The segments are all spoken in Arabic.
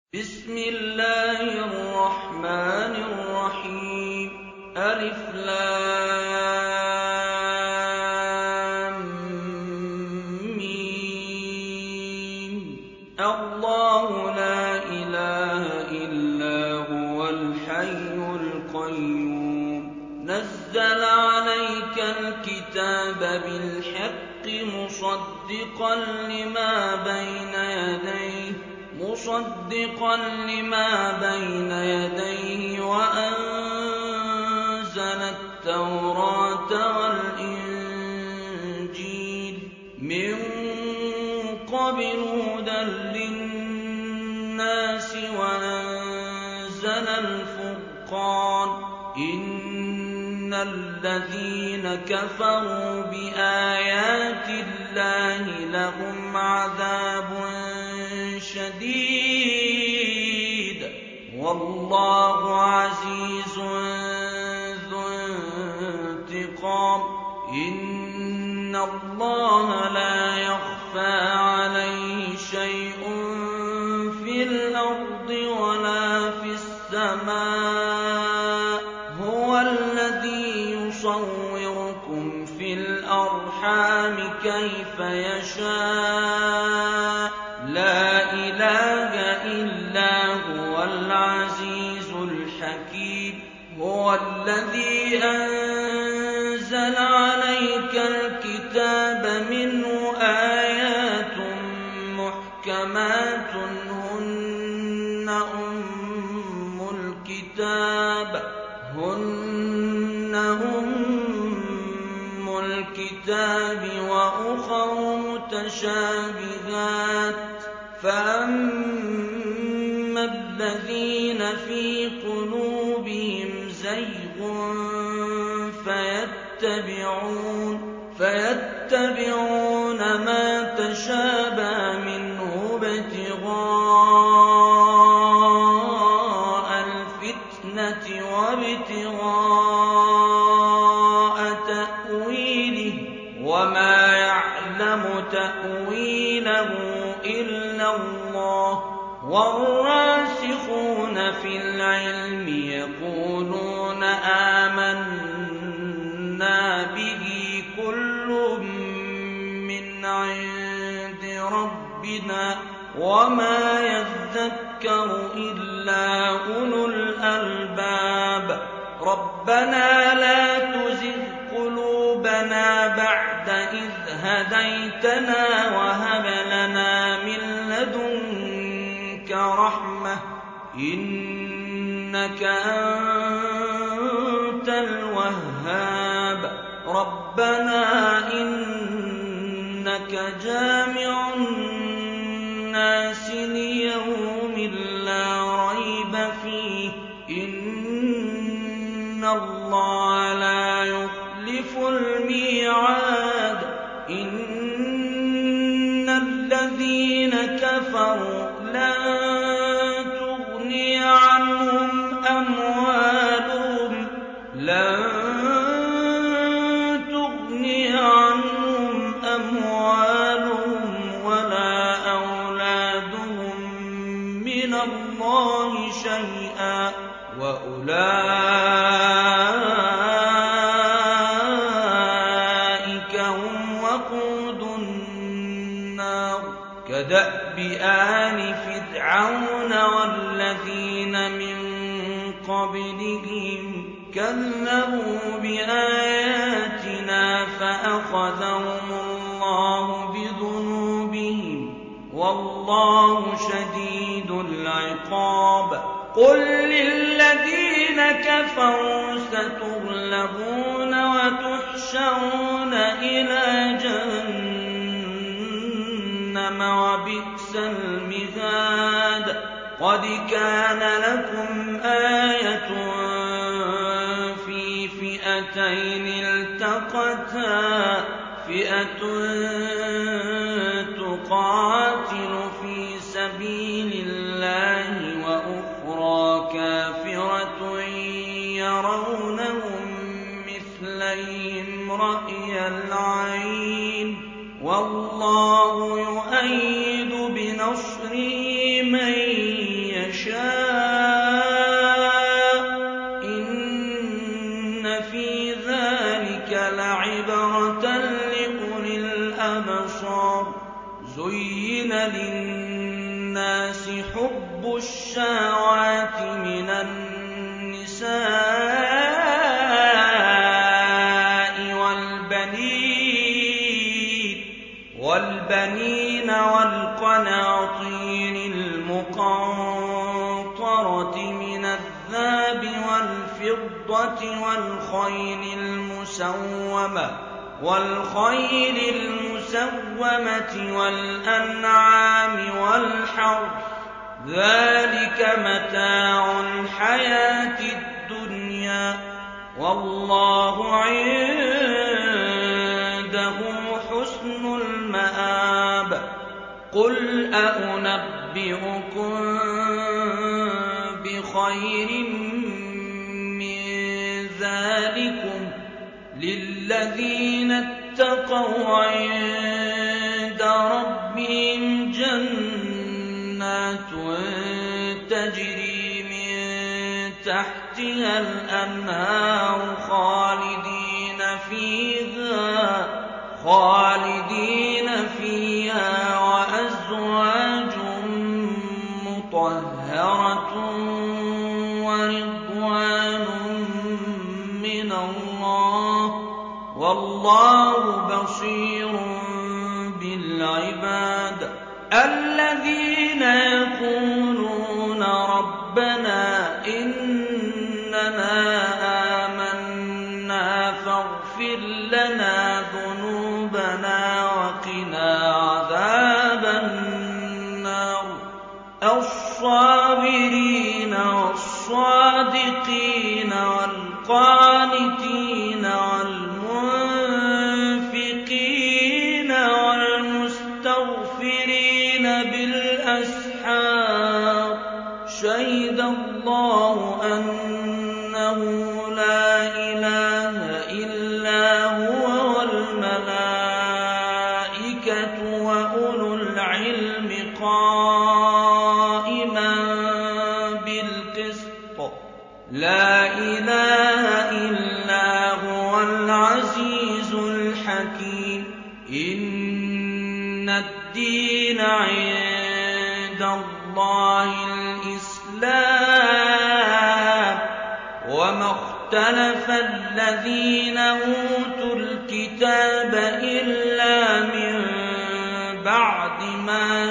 بسم الله الرحمن الرحيم ألف لام ميم الله لا إله إلا هو الحي القيوم نزل عليك الكتاب بالحق مصدقا لما بين يديه وأنزل التوراة والإنجيل من قبل هدى للناس وأنزل الفرقان إن الذين كفروا بآيات الله لهم عذاب شديد والله عزيز ذو انتقام إن الله لا يخفى عليه شيء في الأرض ولا في السماء هو الذي يصوركم في الأرحام كيف يشاء لا إله إلا هو العزيز الحكيم هو الذي أنزل عليك الكتاب منه آيات محكمات هن أم الكتاب وأخر متشابهات فأما الذين في قلوبهم زيغ فيتبعون ما تشابه منه ابتغاء الفتنة وابتغاء تأويله وما يعلم تأويله إلا الله والراسخون في العلم يقولون آمنا به كل من عند ربنا وما يذكر إلا أولو الألباب ربنا لا تزغ قلوبنا بعد إذ هديتنا وهب لنا من لدنك رحمة إنك أنت الوهاب ربنا إنك جامع الناس ليوم لا ريب فيه إن الله لا يخلف الميعاد إن الذين كفروا لن تغني عنهم أموالهم ولا أولادهم من الله شيئا وأولئك هم وقود النار كدأب آل فرعون والذين من قبلهم كذبوا بآياتنا فأخذهم الله بذنوبهم والله شديد العقاب قل للذين كفروا ستغلبون وتحشرون إلى جهنم وبئس المهاد قد كان لكم آية في فئتين التقتا فئة تقاتل في سبيل الله وأخرى كافرة يرونهم مثليهم رأي العين والله يؤيد بنصره من حب الشهوات من النساء والبنين والقناطير المقنطرة من الذهب والفضة والخيل المسومة والأنعام والحرث ذلك متاع الحياة الدنيا والله عنده حسن المآب قل أنبئكم بخير من ذلكم للذين اتقوا عند ربهم جنات تجري من تحتها الأنهار خالدين فيها وأزواج مطهرة ورضوان من الله والله بصير بالعباد الذين يقولون ربنا إننا آمنا فاغفر لنا ذنوبنا وقنا عذاب النار الصابرين والصادقين والقانتين والمنفقين والمستغفرين بالأسحار شهد الله أنه لا إله إلا هو والملائكة وأولو العلم قائما بالقسط لا إله إلا هو العزيز الحكيم إن الدين عند الله الإسلام وما اختلف الذين أوتوا الكتاب إلا من بعد ما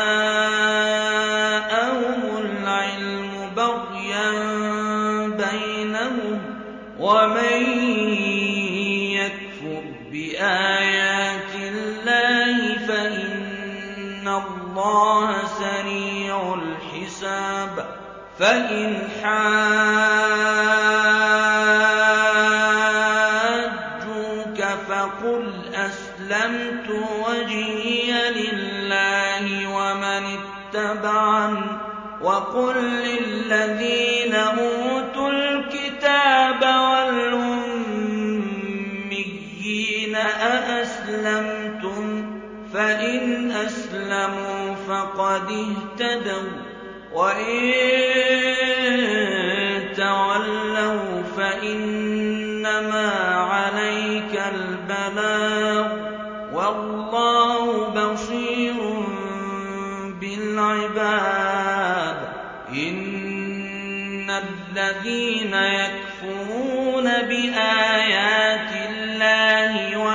جاءهم العلم بغيا بينهم ومن يكفر بآيات الله فإن الله سريع الحساب فإن حاجوك فقل أسلمت وجهي لله ومن اتبعني وقل للذين أوتوا الكتاب والأميين أأسلمتم فإن أسلموا فقد اهتدوا وإن تولوا فإنما عليك البلاغ والله بصير بالعباد إن الذين يكفرون بآيات الله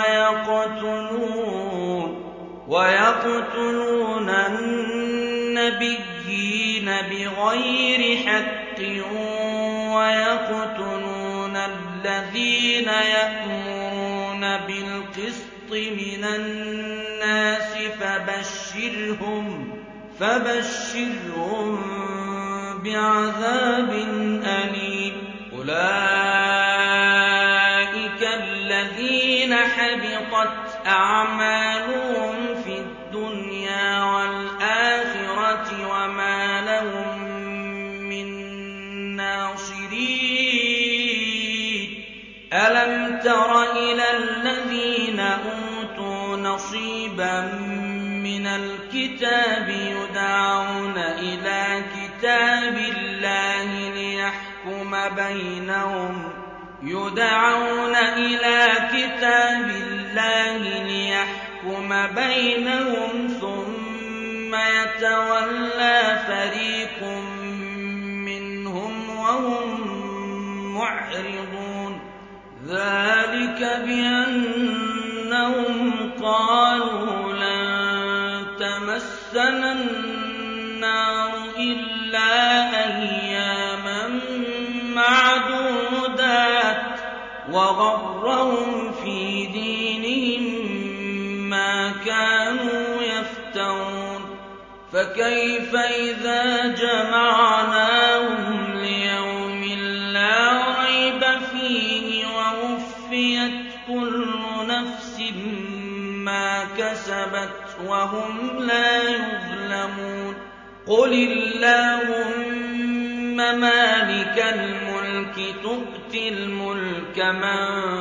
ويقتلون النبيين بغير حق ويقتلون الذين يأمرون بالقسط من الناس فبشرهم بعذاب أليم أولئك الذين حبطت أعمالهم في الدنيا والآخرة وما لهم من ناصرين ألم تر إلى الذين أوتوا نصيبا من الكتاب يدعون إلى كتاب الله ليحكم بينهم ثم يتولى فريق منهم وهم معرضون ذلك بأنهم قالوا لن تمسنا النار إلا أياما معدودات وغرهم في دينهم ما كانوا يفترون فكيف إذا جمعناهم ليوم لا ريب فيه ووفيت كل نفس ما كسبت وهم لا يظلمون قل اللهم مالك الملك تؤتي الملك من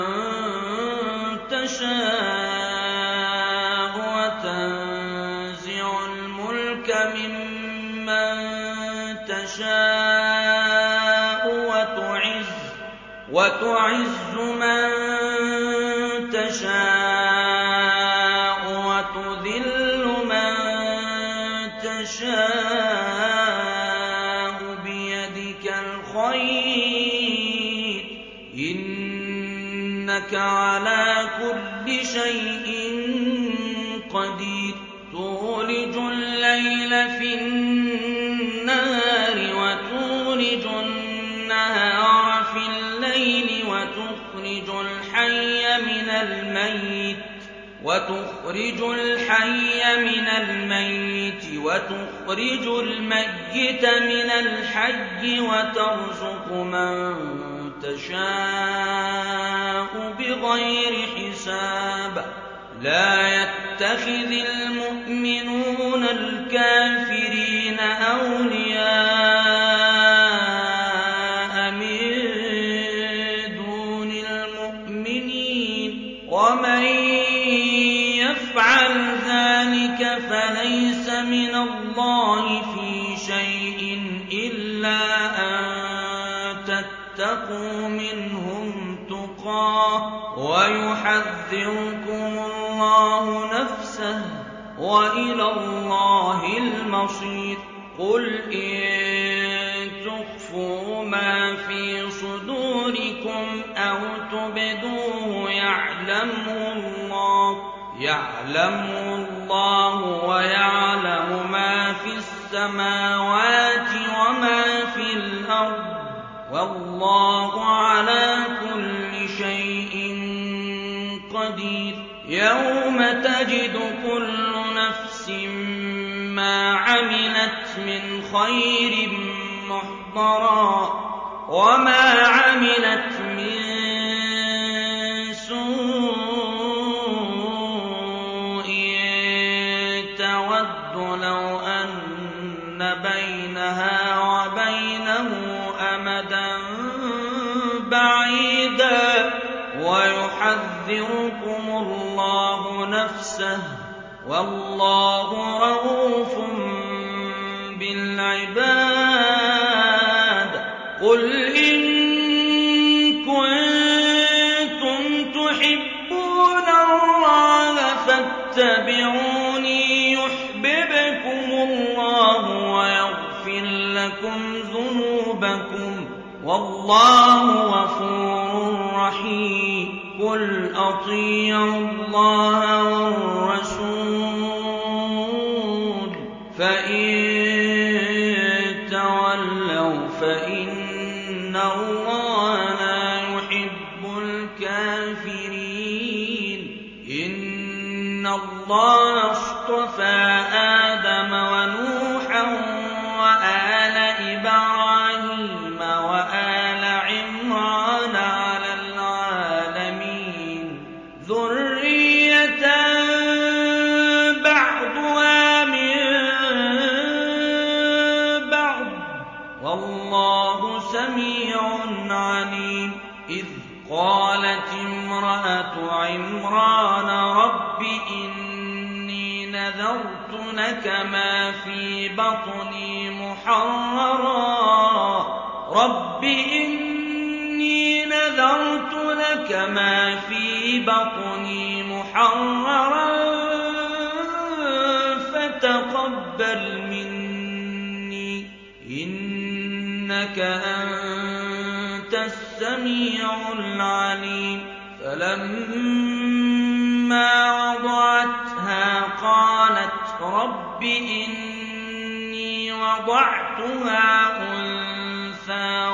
تشاء وتنزع الملك ممن تشاء وتعز من تشاء وتذل من تشاء بيدك الخير إنك على كل شيء قدير تولج الليل في النهار وتولج النهار في الليل وتخرج الحي من الميت وتخرج الميت من الحي وترزق من تشاء بغير حساب لا يتخذ المؤمنون الكافرين أولياء من دون المؤمنين ومن يفعل ذلك فليس من الله في شيء إلا أن تتقوا منهم تقاه ويحذركم الله نفسه وإلى الله المصير قل إن تخفوا ما في صدوركم أو تبدوه يعلمه الله ويعلم ما في السماوات وما في الأرض والله على كل شيء قدير يوم تجد كل نفس ما عملت من خير محضرا وما عملت من سوء تود لو أن بينها وبينه أمدا بعيدا ويحذركم الله نفسه والله رءوف بالعباد قل إن كنتم تحبون الله فاتبعوني يحببكم الله ويغفر لكم ذنوبكم والله غفور رحيم قل أطيعوا الله والرسول فإن تولوا فإن الله لا يحب الكافرين إن الله اصطفى آدم ونوحا وآل إبراهيم وآل عمران على العالمين ذرية بعضها من بعض والله سميع عليم إذ قالت امرأة عمران رب إني نذرت لك ما في بطني محررا فتقبل تقبل مني إنك أنت السميع العليم فلما وضعتها قالت رب إني وضعتها أنثى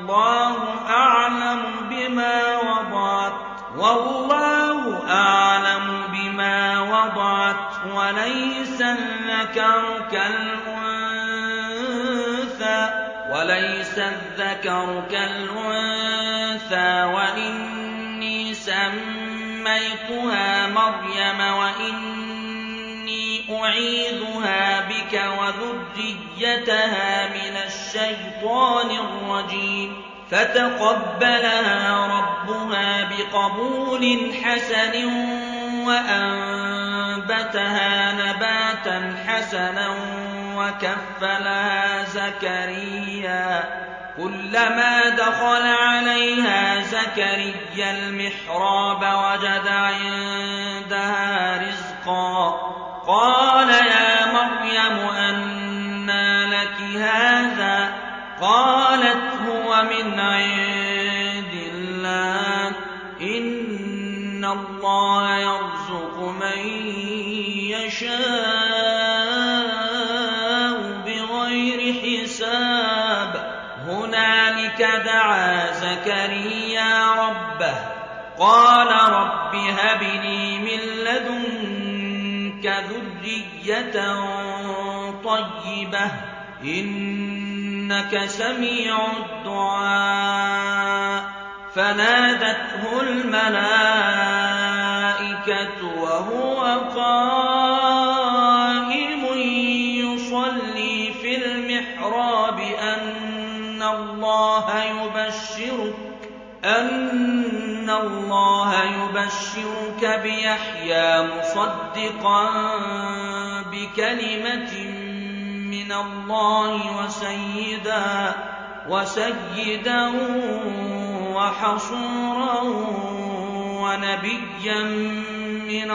والله أعلم بما وضعت وليس الذكر كالأنثى وإني سميتها مريم وإني أعيذها بك وذريتها من الشيطان الرجيم فتقبلها ربها بقبول حسن وأنبتها نباتا حسنا وكفلها زكريا كلما دخل عليها زكريا المحراب وجد عندها رزقا قال يا مريم أنى لك هذا قالت هو من عند الله إن الله يرزق من يشاء بغير حساب هنالك دعا زكريا ربه قال رب هب لي من لدنك ذرية طيبة إنك سميع الدعاء فنادته الملائكة وهو قائم يصلي في المحراب أن الله يبشرك بيحيى مصدقا بكلمة من الله وسيدا وحصورا ونبيا من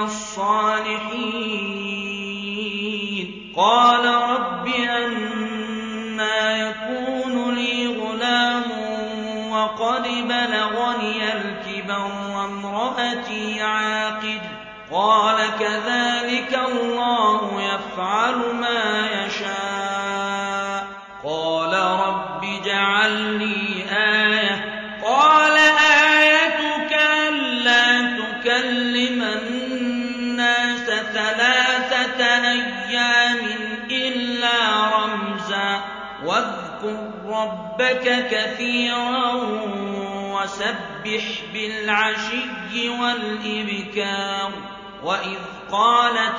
الصالحين قال رب أنى يكون لي غلام وقد بلغني الكبر وامرأتي عاقر قال كذلك الله يفعل ما يشاء قال رب اجعل لي آية قال آيتك ألا تكلم الناس 3 أيام إلا رمزا واذكر ربك كثيرا وسبح بالعشي والإبكار وإذ قالت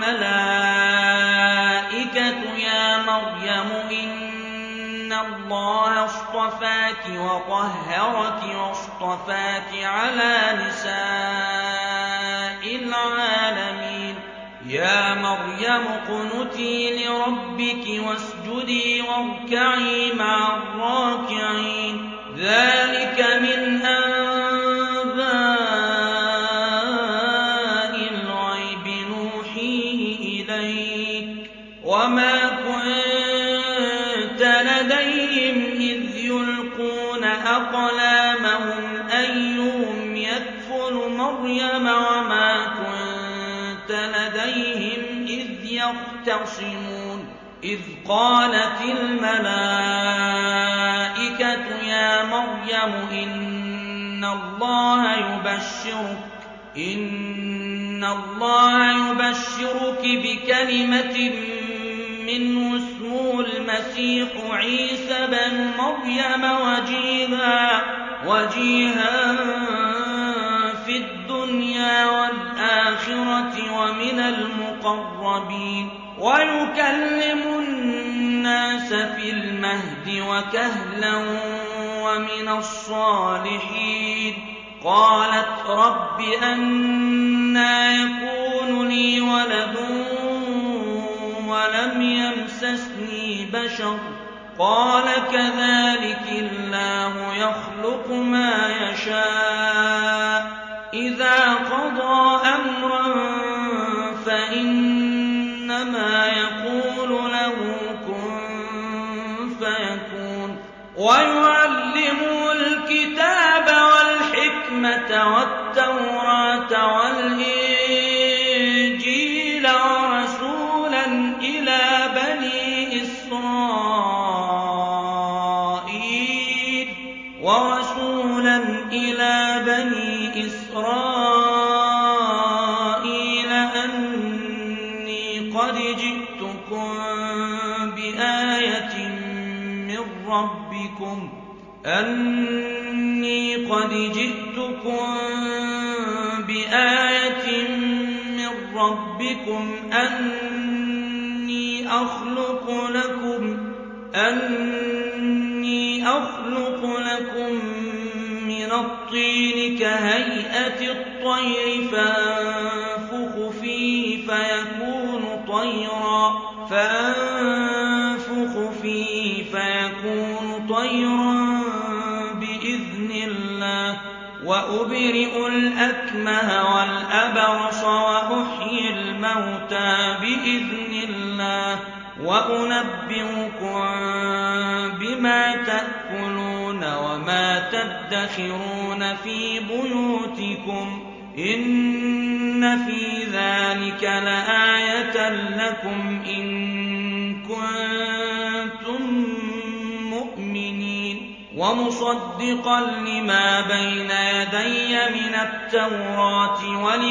الملائكة يا مريم إن الله اصطفاك وطهرك واصطفاك على نساء العالمين يا مريم اقنتي لربك واسجدي واركعي مع الراكعين ذلك من أنباء الغيب نوحيه إليك وما كنت لديهم إذ يلقون أقلامهم أيهم يكفل مريم وما كنت لديهم إذ يختصمون إذ قالت الملائكة يا مريم إن الله يبشرك بكلمة منه اسمه المسيح عيسى بن مريم وجيها في الدنيا والآخرة ومن المقربين ويكلم الناس في المهد وكهلا ومن الصالحين قالت رب أنى يكون لي ولد ولم يمسسني بشر قال كذلك الله يخلق ما يشاء إذا قضى أمرا فإنما يقول فيكون ويعلمه الكتاب والحكمة والتوراة والإنجيل ورسولا إلى بني إسرائيل أني قد جئتكم بآية من ربكم أني أخلق لكم من الطين كهيئة الطير فأنفخ فيه فيكون طيرا بإذن الله وأبرئ الأكمه والأبرص وأحيي الموتى بإذن الله وأنبئكم بما تأكلون وما تدخرون في بيوتكم إن في ذلك لآية لكم إن كنتم مؤمنين ومصدقا لما بين يدي من التوراة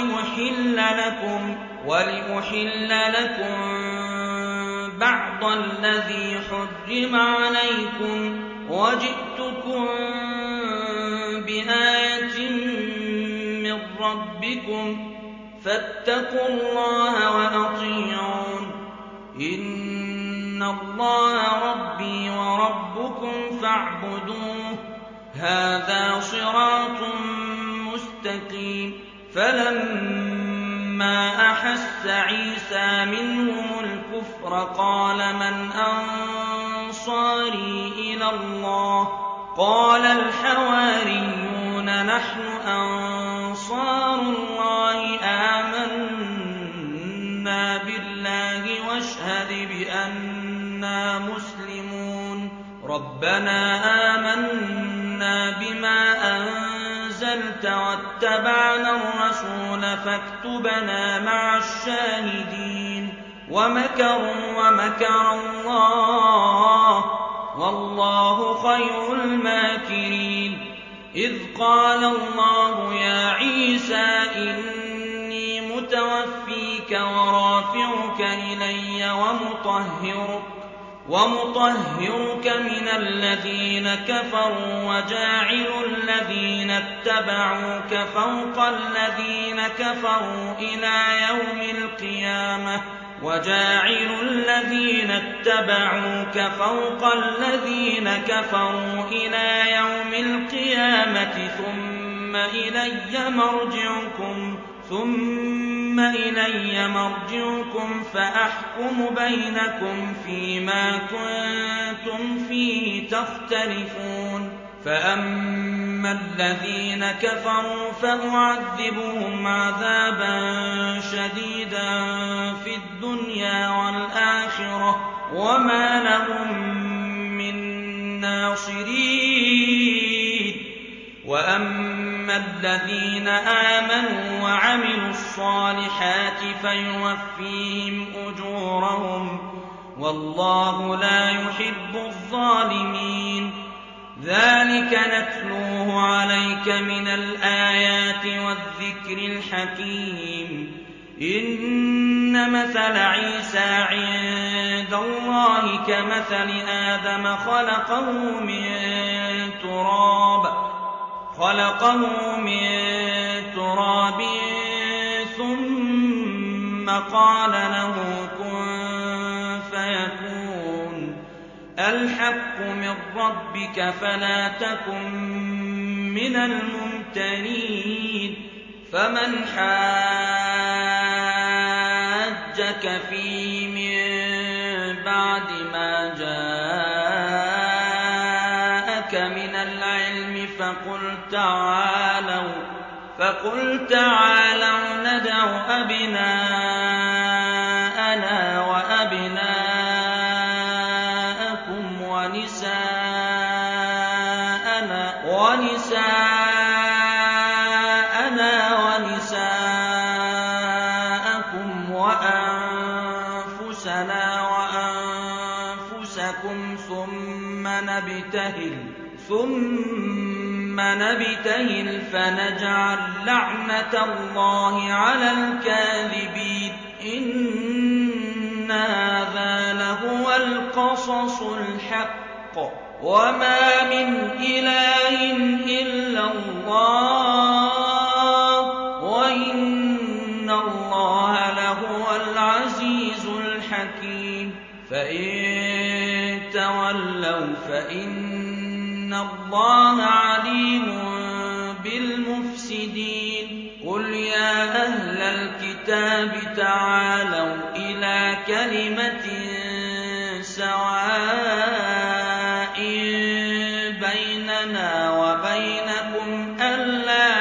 ولأحل لكم بعض الذي حرم عليكم وجئتكم بآية من ربكم فاتقوا الله وأطيعون إن الله ربي وربكم فاعبدوه هذا صراط مستقيم فلما أحس عيسى منهم الكفر قال من أنصاري إلى الله قال الحواريون نحن أنصار الله آمنا بالله واشهد بأننا مسلمون ربنا آمنا بما أنزلت واتبعنا الرسول فاكتبنا مع الشاهدين ومكروا ومكر الله والله خير الماكرين إذ قال الله يا عيسى إني متوفيك ورافعك إلي ومطهرك من الذين كفروا وجاعل الذين اتبعوك فوق الذين كفروا إلى يوم القيامة ثم إلي مرجعكم فأحكم بينكم فيما كنتم فيه تختلفون فأما الذين كفروا فأعذبهم عذابا شديدا في الدنيا والآخرة وما لهم من ناصرين وأما الذين آمنوا وعملوا الصالحات فيوفيهم أجورهم والله لا يحب الظالمين ذلك نتلوه عليك من الآيات والذكر الحكيم إن مثل عيسى عند الله كمثل آدم خلقه من تراب ثم قال له كن فيكون الحق من ربك فلا تكن من الممترين فمن حاجك فيه من بعد ما جاءك من العلم فقل تعالوا ندع أبناءنا وأبناءكم ونساءنا ونساءكم وأنفسنا وأنفسكم ثم نبتهل فنجعل لعنة الله على الكاذبين إن هذا لهو القصص الحق وما من إله إلا الله وإن الله لهو العزيز الحكيم فإن تولوا فإن الله عليم بالمفسدين قل يا أهل الكتاب تعالوا إلى كلمة سواء بيننا وبينكم ألا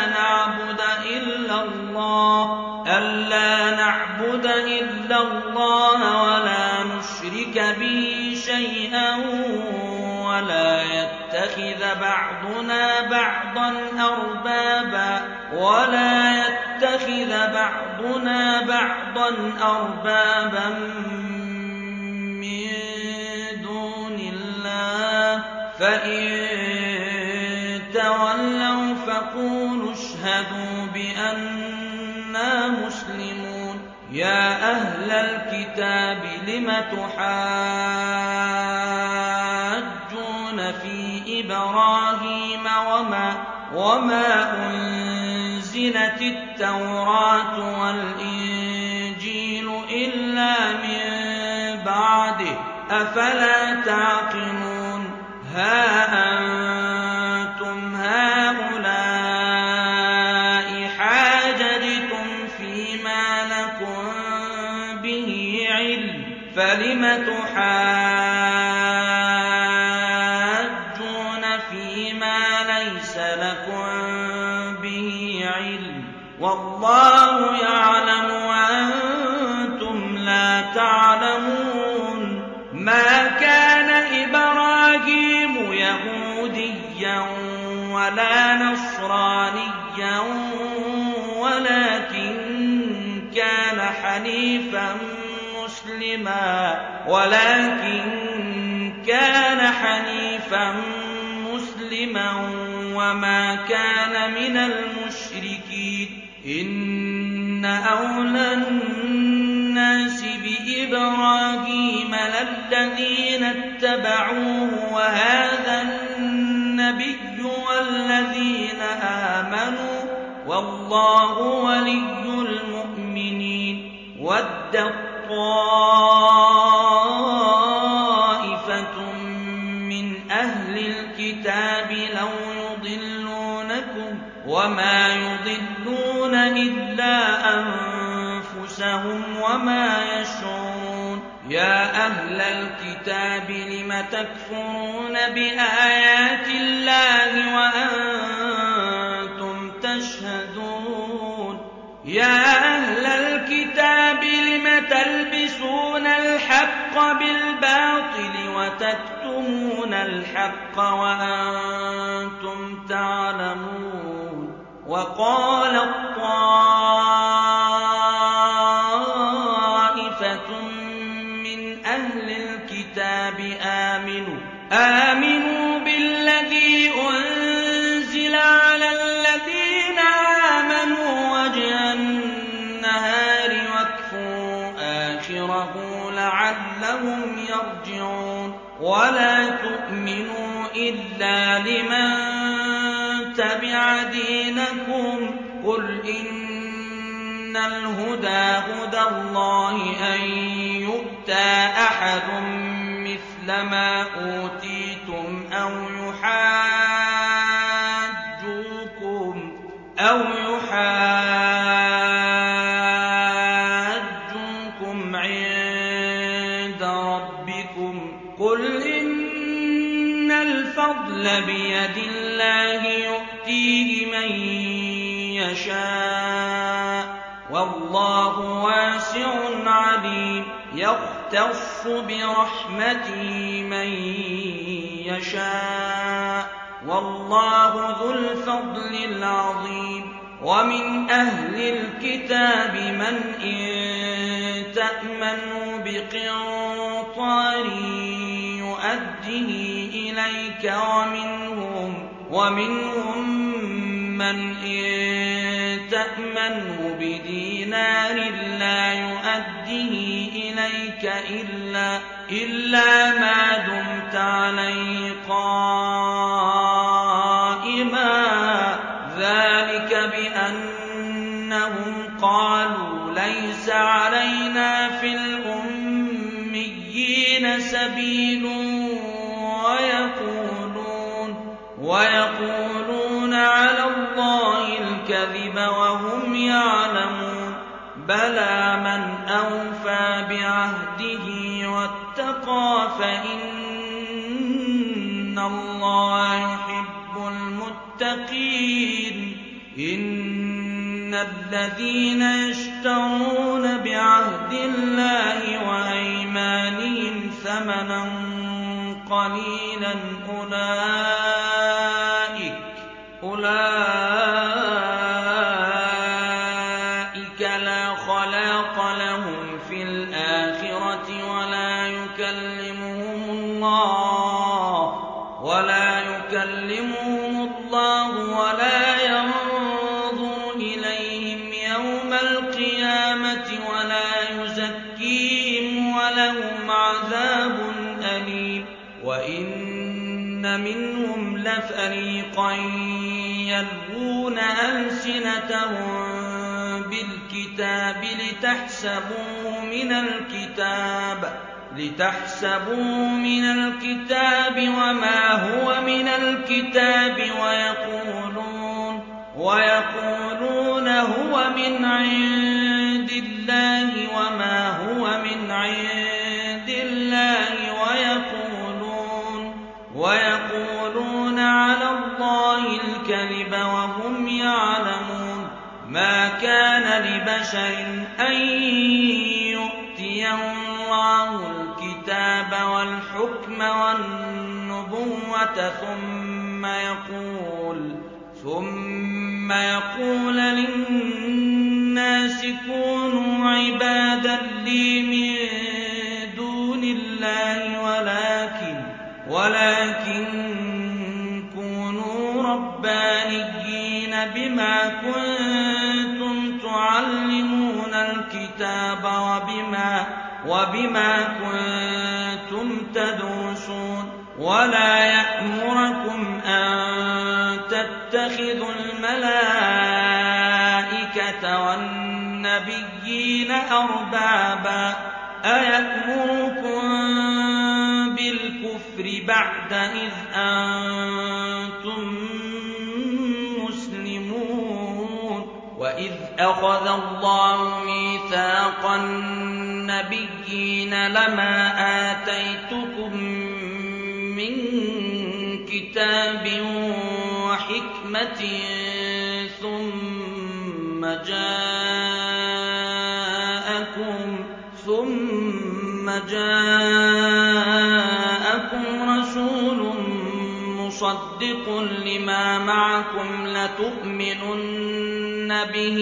نعبد إلا الله ولا نشرك به شيئا ولا يتخذ بعضنا بعضا أربابا من دون الله فإن تولوا فقولوا اشهدوا بأننا مسلمون يا أهل الكتاب لم تحاجون في إبراهيم وما أنزلت التوراة والإنجيل إلا من بعده أفلا تعقلون ها أنتم هؤلاء حاججتم فيما لكم به علم فلم تحاجون فيما ليس لكم به علم والله يعلم وأنتم لا تعلمون ما كان إبراهيم يهوديا ولا نصرانيا ولكن كان حنيفا مسلما وما كان من المشركين إن أولى الناس بإبراهيم للذين اتبعوه وهذا النبي والذين آمنوا والله ولي المؤمنين ودت طائفة من أهل الكتاب لو يضلونكم وما يضلون إلا أنفسهم وما يشعرون يا أهل الكتاب لم تكفرون بآيات الله وأنتم تشهدون يا أهل الكتاب لم تلبسون الحق بالباطل وتكتمون الحق وأنتم تعلمون وقالت طائفة من أهل الكتاب آمنوا بالذي أنزل على الذين آمنوا وجه النهار واكفروا آخره لعلهم يرجعون ولا تؤمنوا إلا لمن تبع دينكم قل إن الهدى هدى الله أن يؤتى أحد مثل ما أوتيتم أو يحاجوكم عند ربكم قل إن الفضل بيد الله يؤتيه من يشاء والله واسع عليم يختص برحمته من يشاء والله ذو الفضل العظيم ومن أهل الكتاب من إن تأمنوا بقنطار يؤده إليك ومنهم من إن تأمنه بدينار لا يؤده إليك إلا ما دمت عليه قائما ذلك بأنهم قالوا ليس علينا في الأميين سبيل ويقولون على الله الكذب وهم يعلمون بلى من أوفى بعهده واتقى فإن الله يحب المتقين إن الذين يشترون بعهد الله وأيمانهم ثمنا قليلا أولئك لا خلاق لهم في الآخرة ولا يكلمهم الله ولا ينظر إليهم يوم القيامة ولا يزكيهم ولهم عذاب أليم وإن منهم لفريقا يلوون ألسنتهم بالكتاب لتحسبوه من الكتاب وما هو من الكتاب ويقولون هو من عند الله وما هو من عند الله ويقولون على الله الكذب وهم يعلمون ما كان لبشر أن يؤتيه الله الكتاب والحكم والنبوة ثم يقول للناس كونوا عبادا لي من دون الله ولكن كونوا ربانيين بما كنتم تعلمون الكتاب وبما كنتم تدرسون ولا يأمركم أن تتخذوا الملائكة والنبيين أربابا أيأمركم بالكفر بعد إذ أنتم مسلمون وإذ أخذ الله ميثاق النبيين لما آتيتكم من كتاب وحكمة ثم جاءكم رسول مصدق لما معكم لتؤمنن به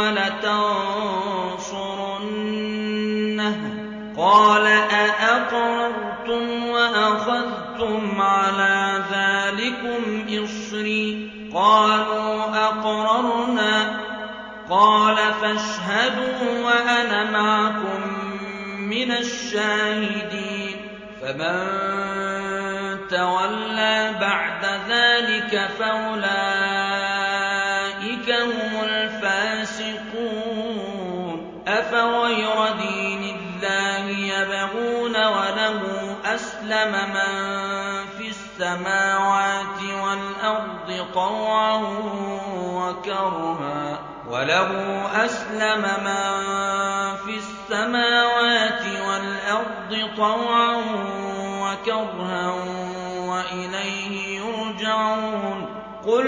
ولتنصرنه قال أأقررتم وأخذتم على ذلكم إصري قالوا أقررنا قال فاشهدوا وأنا معكم من الشاهدين فمن تولى بعد ذلك فأولئك هم الفاسقون أفغير دين الله يبغون وله أسلم من في السماوات والأرض طوعا وكرها وإليه يرجعون قل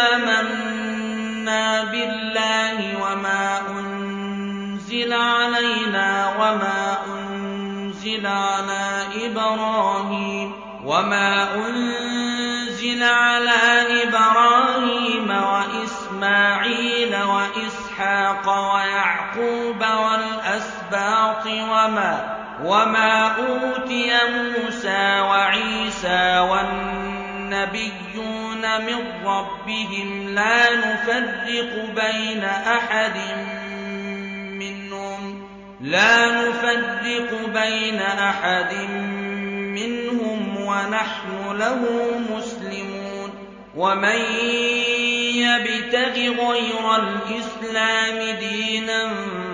آمنا بالله وما أنزل علينا وما أنزل على وما أنزل على إبراهيم وإسماعيل وإسحاق ويعقوب والأسباط وما أوتي موسى وعيسى والنبيون من ربهم لا نفرق بين أحد منهم ونحن له مسلمون ومن يبتغ غير الإسلام دينا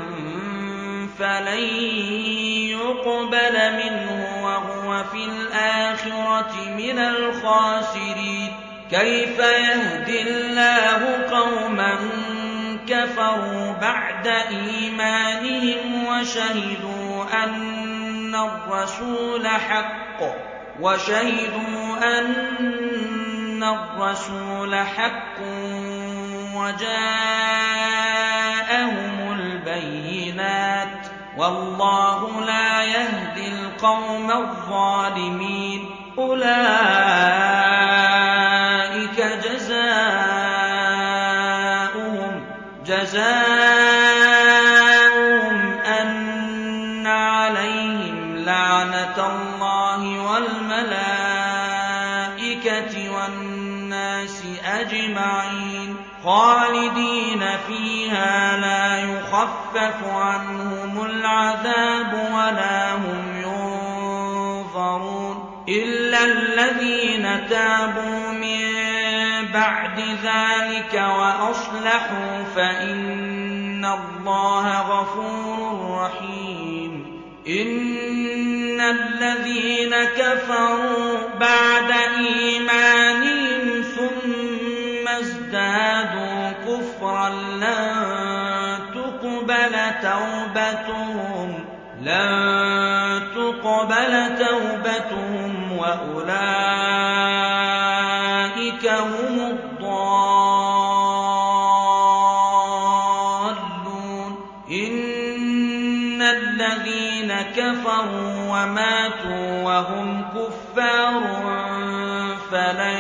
فلن يقبل منه وهو في الآخرة من الخاسرين كيف يهدي الله قوما كفروا بعد إيمانهم وشهدوا أن الرسول حق وجاءهم البينات والله لا يهدي القوم الظالمين أولئك جزاؤهم أن عليهم لعنة الله والملائكة والناس أجمعين خالدين فيها لا يخفف عنهم العذاب ولا هم ينظرون إلا الذين تابوا من بعد ذلك وأصلحوا فإن الله غفور رحيم إن الذين كفروا بعد إيمانهم ثم ازدادوا كفرا لن تقبل توبتهم وأولئك هم الضالون إن الذين كفروا وماتوا وهم كفار فلن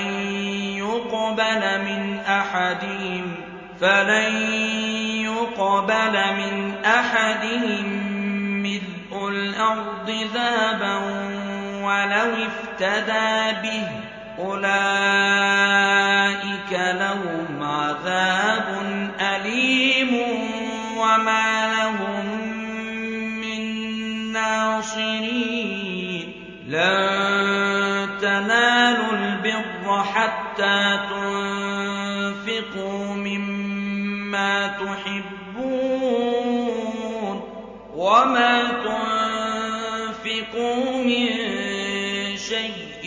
يقبل من أحدهم ملء الأرض ذهبا ولو افتدى به أولئك لهم عذاب أليم وما لهم من ناصرين لن تنالوا البر حتى تنفقوا مما تحبون وما تنفقوا من شيء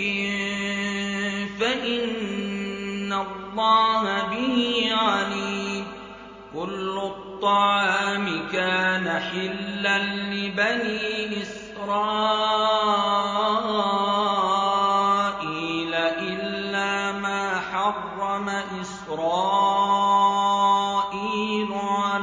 فإن الله به عليم كل الطعام كان حلا لبني إسرائيل إلا ما حرم إسرائيل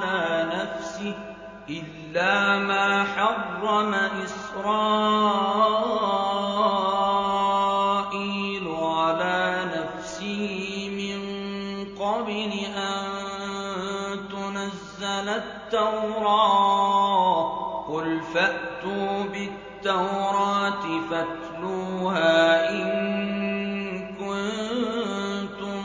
على نفسه من قبل أن تنزل التوراة قل فأتوا بالتوراة فاتلوها إن كنتم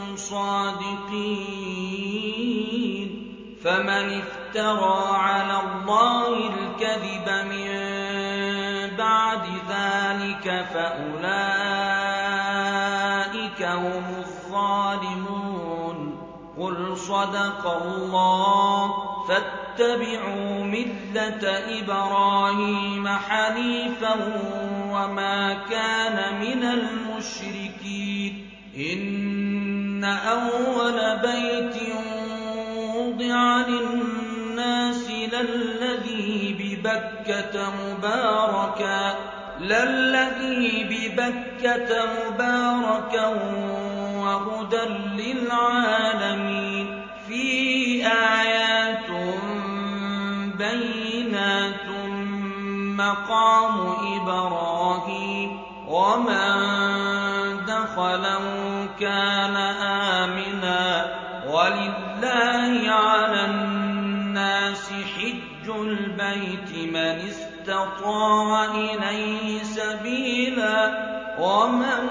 صادقين فمن افترى على الله الكذب من بعد ذلك فأولئك هم الظالمون قل صدق الله فاتبعوا ملة إبراهيم حنيفا وما كان من المشركين إن أول بيت وضع للناس للذي ببكة مباركا وهدى للعالمين فيه آيات بينات مقام إبراهيم ومن مدخلا كان آمنا ولله على الناس حج البيت من استطاع إليه سبيلا ومن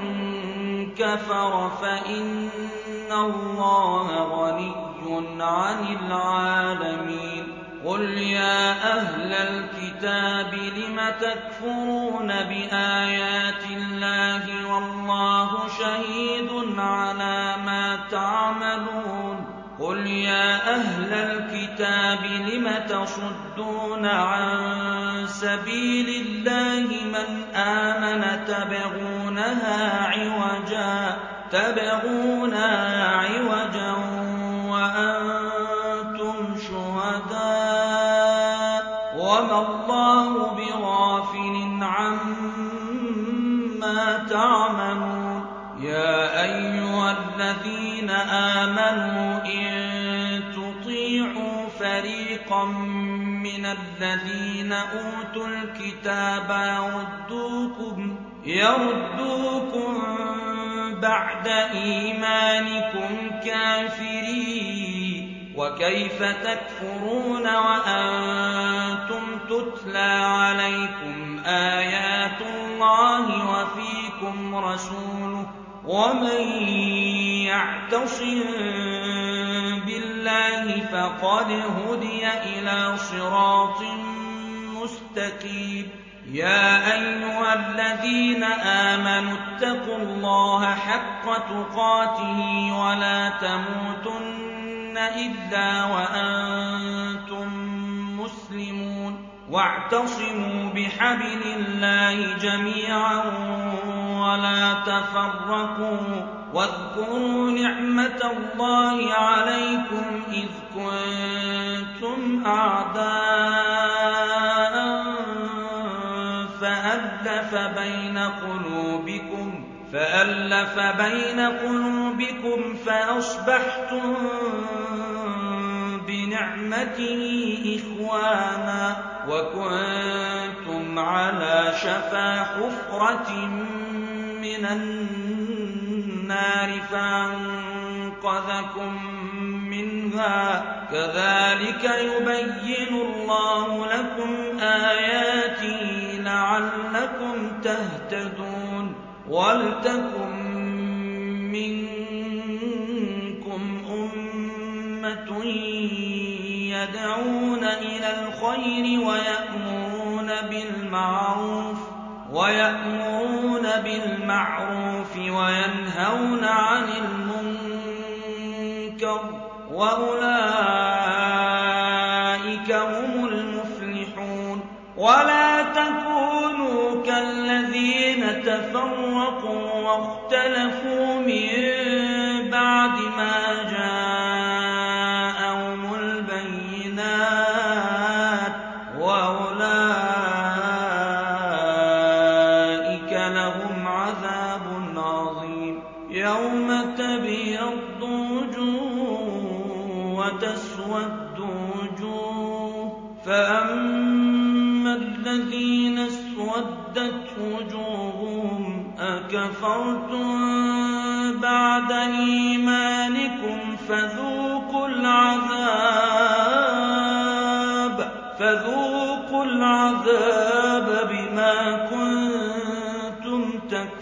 كفر فإن الله غني عن العالمين قل يا أهل الكتاب لم تكفرون بآيات الله والله شهيد على ما تعملون قل يا أهل الكتاب لم تصدون عن سبيل الله من آمن تبغونها عوجا وأنتم شهداء وما الله بغافل عما تعملون يا أيها الذين آمنوا إن تطيعوا فريقا من الذين أوتوا الكتاب يردوكم بعد إيمانكم كافرين وكيف تكفرون وأنتم تتلى عليكم آيات الله وفيكم رسوله ومن يعتصم بالله فقد هدي إلى صراط مستقيم يا أيها الذين آمنوا اتقوا الله حق تقاته ولا تموتن إلا وأنتم مسلمون واعتصموا بحبل الله جميعا ولا تفرقوا واذكروا نعمة الله عليكم إذ كنتم أعداء فألف بين قلوبكم فأصبحتم بنعمته إخوانا وكنتم على شفا حفرة من النار فأنقذكم منها كذلك يبين الله لكم آياته لعلكم تهتدون ولتكن منكم أمة يدعون إلى الخير ويأمرون بالمعروف وينهون عن المنكر وأولئك هم المفلحون ولا تكونوا كالذين تفرقوا واختلفوا من بعد ما جاءهم البينات وأولئك لهم عذاب عظيم يوم تبيض وجوه وتسود وجوه فأما الذين اسودت وجوههم أكفرتم بعد إيمانكم فذوقوا العذاب بما كنتم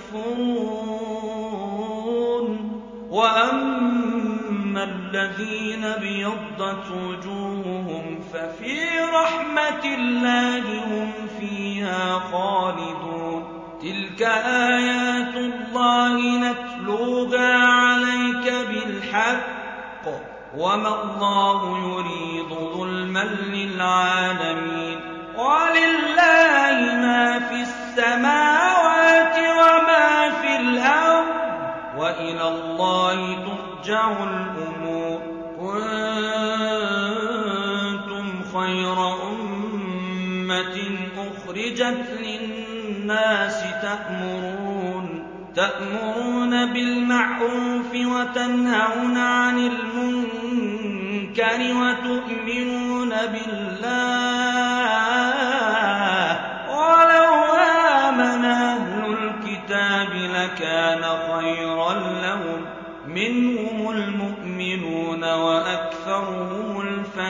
تكفرون وأما الذين ابيضت وجوههم ففي رحمة الله هم فيها خالدون تلك آيات الله نتلوها عليك بالحق وما الله يريد ظلما للعالمين ولله ما في السماوات وما في الأرض وإلى الله ترجع الأمور كنتم خير أمة أخرجت للناس تأمرون بالمعروف وتنهون عن المنكر وتؤمنون بالله ولو آمن أهل الكتاب لكان خيرا خيرا لهم منهم المؤمنون وأكثرهم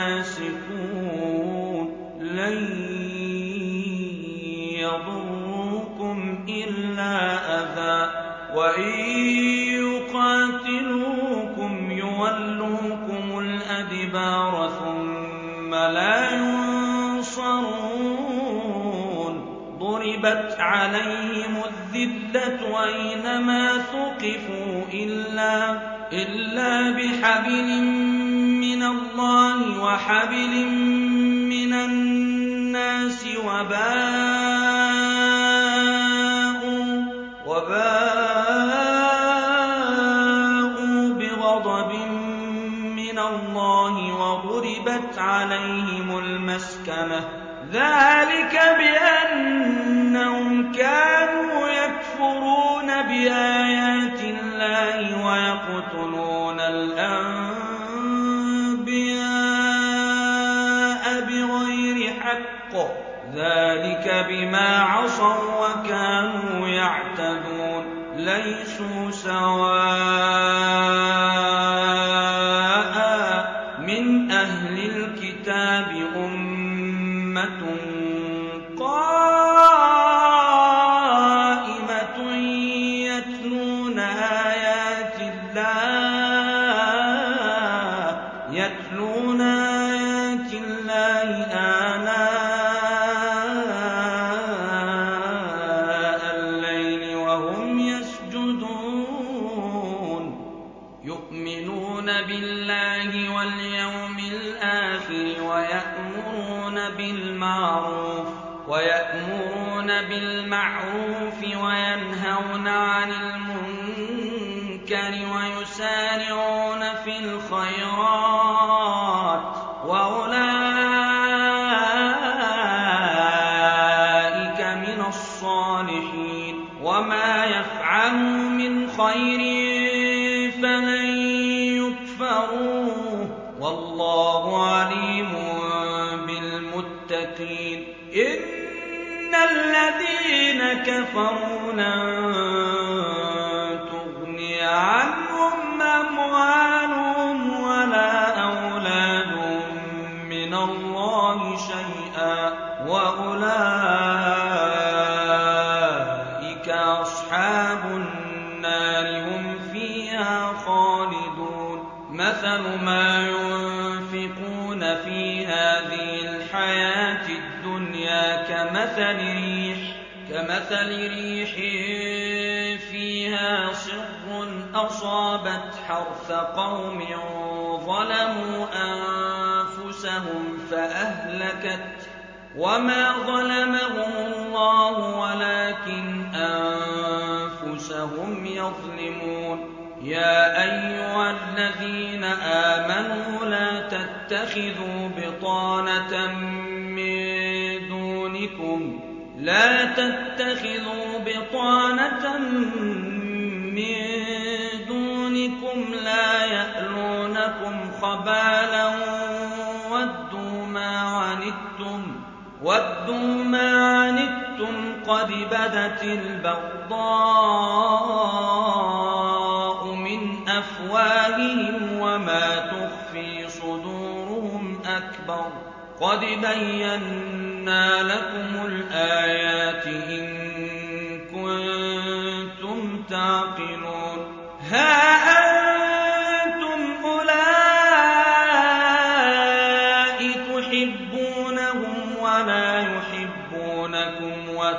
الفاسقون لن يضروكم إلا أذى وإن يقاتلوكم يولوكم الأدبار ثم لا ينصرون ضربت عليهم الذلة أينما ثقفوا إلا بحبل من الله وحبل من الناس وباءوا بغضب من الله وضربت عليهم المسكنة ذلك بأنهم كانوا يكفرون بآيات الله ويقتلون الأنبياء بغير حق ذلك بما عصوا وكانوا يعتدون ليسوا سواء من أهل الكتاب أمة قائمة يتلون آيات الله آناء الليل وهم يسجدون يؤمنون بالله واليوم الآخر ويأمرون بالمعروف وينهون عن المنكر ويسارعون في الخيرات وأولئك من الصالحين وما يفعلوا من خير فلن يكفروه والله عليم بالمتقين إن الذين كفروا لن تغني عنهم أموالهم ولا أولادهم من الله شيئا وأولئك أصحاب النار هم فيها خالدون مثل ما ينفقون في هذه الحياة الدنيا كمثل ريح فيها صر أصابت حرث قوم ظلموا أنفسهم فأهلكت وما ظلمهم الله ولكن أنفسهم يظلمون يا أيها الذين آمنوا لا تتخذوا بطانة من دونكم لا يألونكم خبالا ودوا ما عنتم قد بدت البغضاء من أفواههم وما تخفي صدورهم أكبر قد بينا لكم الآيات إن كنتم تعقلون ها أنتم أولئك تحبونهم ولا يحبونكم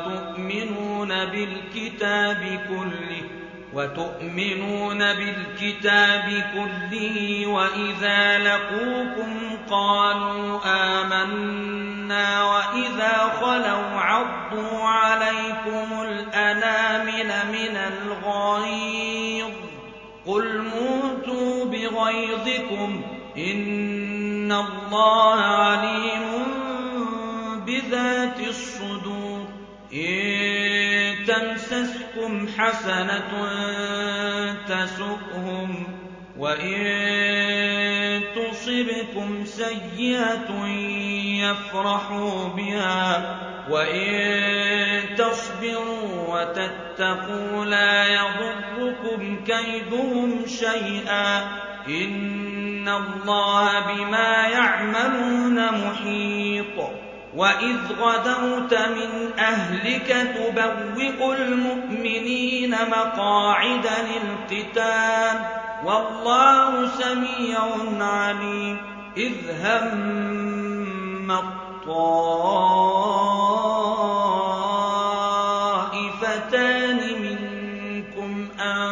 وتؤمنون بالكتاب كله وإذا لقوكم قالوا آمنا وإذا خلوا عضوا عليكم الأنامل من الغيظ قل موتوا بغيظكم إن الله عليم بذات الصدور إن تمسسكم حسنة تسؤهم وإن تصبكم سيئة يفرحوا بها وإن تصبروا وتتقوا لا يضركم كيدهم شيئا إن الله بما يعملون محيط وإذ غدوت من أهلك تبوئ المؤمنين مقاعد للقتال والله سميع عليم إذ هم الطائفتان منكم أن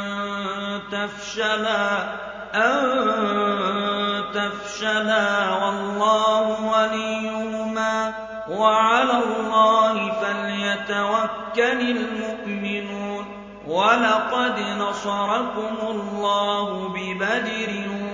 تفشلا والله وليهما وعلى الله فليتوكل المؤمنون ولقد نصركم الله ببدر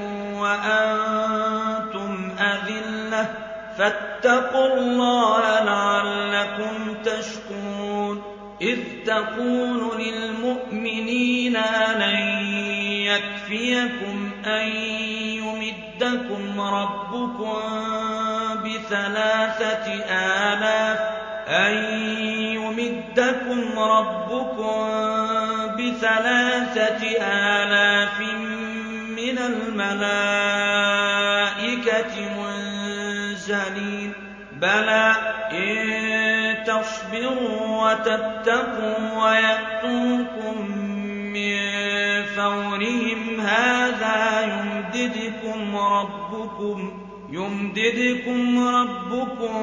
وأنتم أذلة فاتقوا الله لعلكم تشكرون إذ تقول للمؤمنين ألن يكفيكم أن يمدكم ربكم ب3,000 من الملائكة منزلين بلى إن تصبروا وتتقوا ويأتوكم من فورهم هذا يمددكم ربكم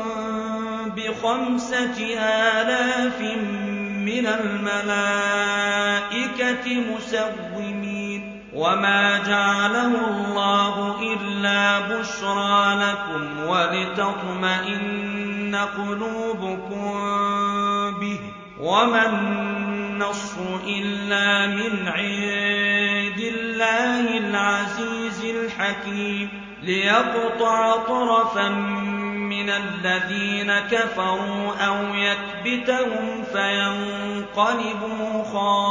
ب5,000 من الملائكة مسومين وما جعله الله إلا بشرى لكم ولتطمئن قلوبكم به وما النصر إلا من عند الله العزيز الحكيم ليقطع طرفا من الذين كفروا أو يكبتهم فينقلبوا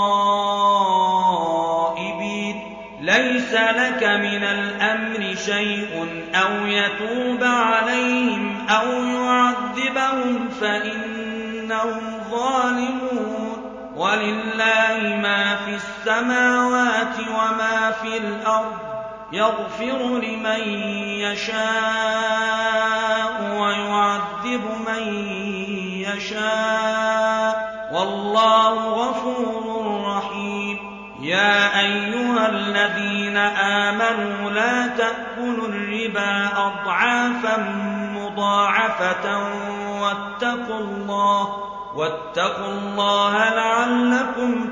خائبين ليس لك من الأمر شيء أو يتوب عليهم أو يعذبهم فإنهم ظالمون ولله ما في السماوات وما في الأرض يغفر لمن يشاء ويعذب من يشاء والله غفور رحيم يا أيها الذين آمنوا لا تأكلوا الربا أضعافا مضاعفة واتقوا الله لعلكم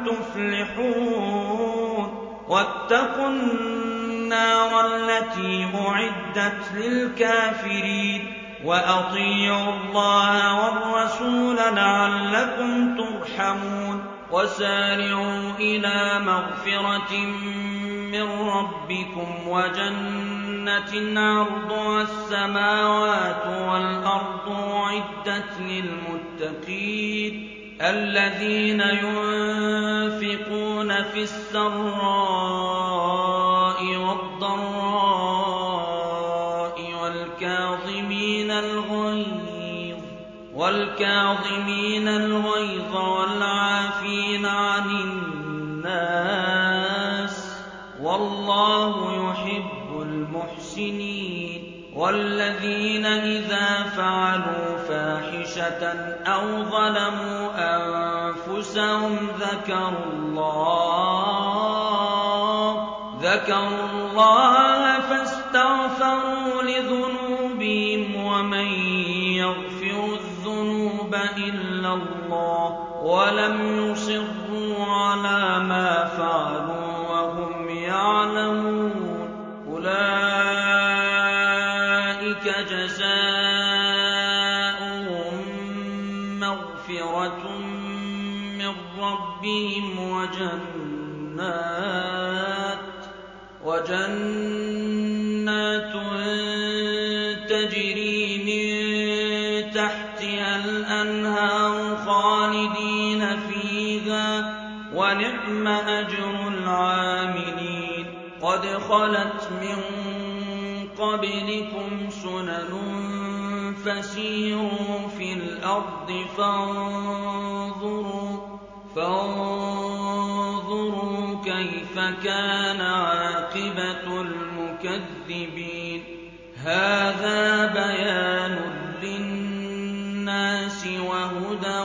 تفلحون واتقوا النار التي أعدت للكافرين وأطيعوا الله والرسول لعلكم ترحمون وسارعوا إلى مغفرة من ربكم وجنة عرضها السماوات والأرض أعدت للمتقين الذين ينفقون في السراء والضراء والكاظمين الغيظ والعافين عن الناس والله يحب المحسنين والذين إذا فعلوا فاحشة أو ظلموا أنفسهم ذكروا الله فاستغفروا لذنوبهم ومن يغفر الذنوب إلا الله ولم يصروا على ما فعلوا وهم يعلمون أولئك جزاؤهم مغفرة من ربهم وجنات تجري من تحتها الأنهار خالدين فيها ونعم أجر العاملين قد خلت من قبلكم سنن فسيروا في الأرض فانظروا كيف كان عاقبة المكذبين. هذا بيان للناس وهدى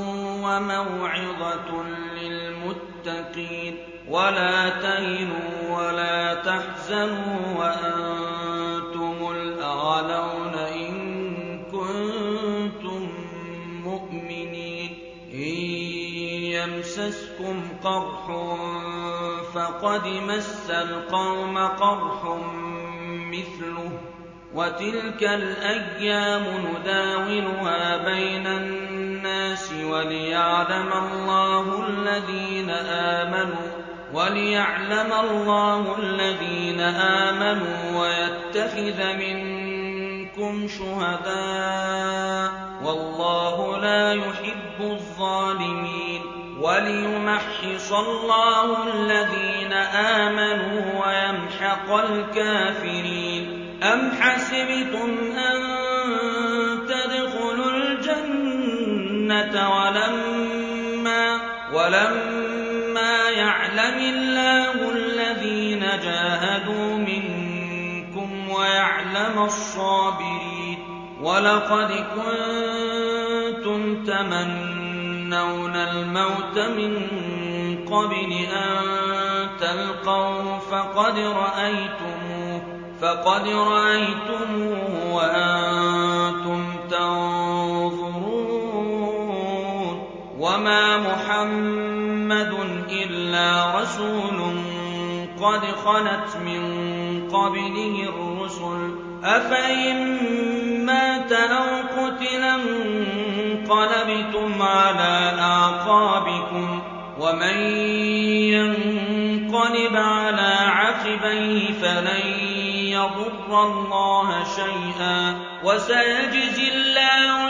وموعظة للمتقين. ولا تهنوا ولا تحزنوا وأنتم الأعلون إن كنتم مؤمنين. إن يمسسكم قرح فقد مس القوم قرح مثله وتلك الأيام نداولها بين الناس وليعلم الله الذين آمنوا ويتخذ منكم شهداء والله لا يحب الظالمين. وليمحص الله الذين آمنوا ويمحق الكافرين. أم حسبتم أن تدخلوا الجنة ولما يعلم الله الذين جاهدوا منكم ويعلم الصابرين. ولقد كنتم تمنون الموت من قبل أن تلقوه فقد رأيتموه وأنتم تنظرون. وما محمد إلا رسول قد خلت من قبله الرسل أفإن مات أو قتل انقلبتم على أعقابكم ومن ينقلب على عقبيه فلن يضر الله شيئا وسيجزي الله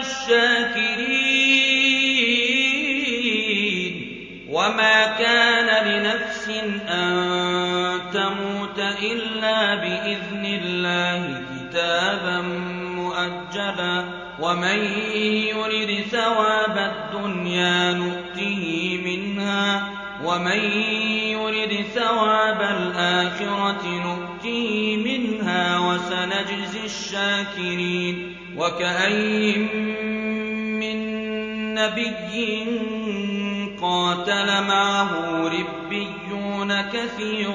الشاكرين. وما كان لنفس أن تموت إلا بإذن الله كتابا مؤجلا ومن يرد ثواب الدنيا نؤته منها ومن يرد ثواب الآخرة نؤته منها وسنجزي الشاكرين. وكأين من نبي قاتل معه ربيون كثير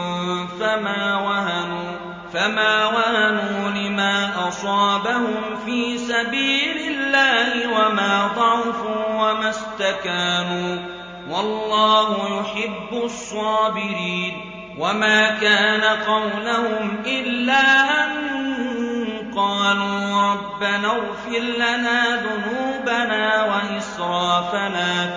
فما وهنوا لما أصابهم في سبيل الله وما ضعفوا وما استكانوا والله يحب الصابرين. وما كان قولهم إلا أن قالوا ربنا اغفر لنا ذنوبنا وإسرافنا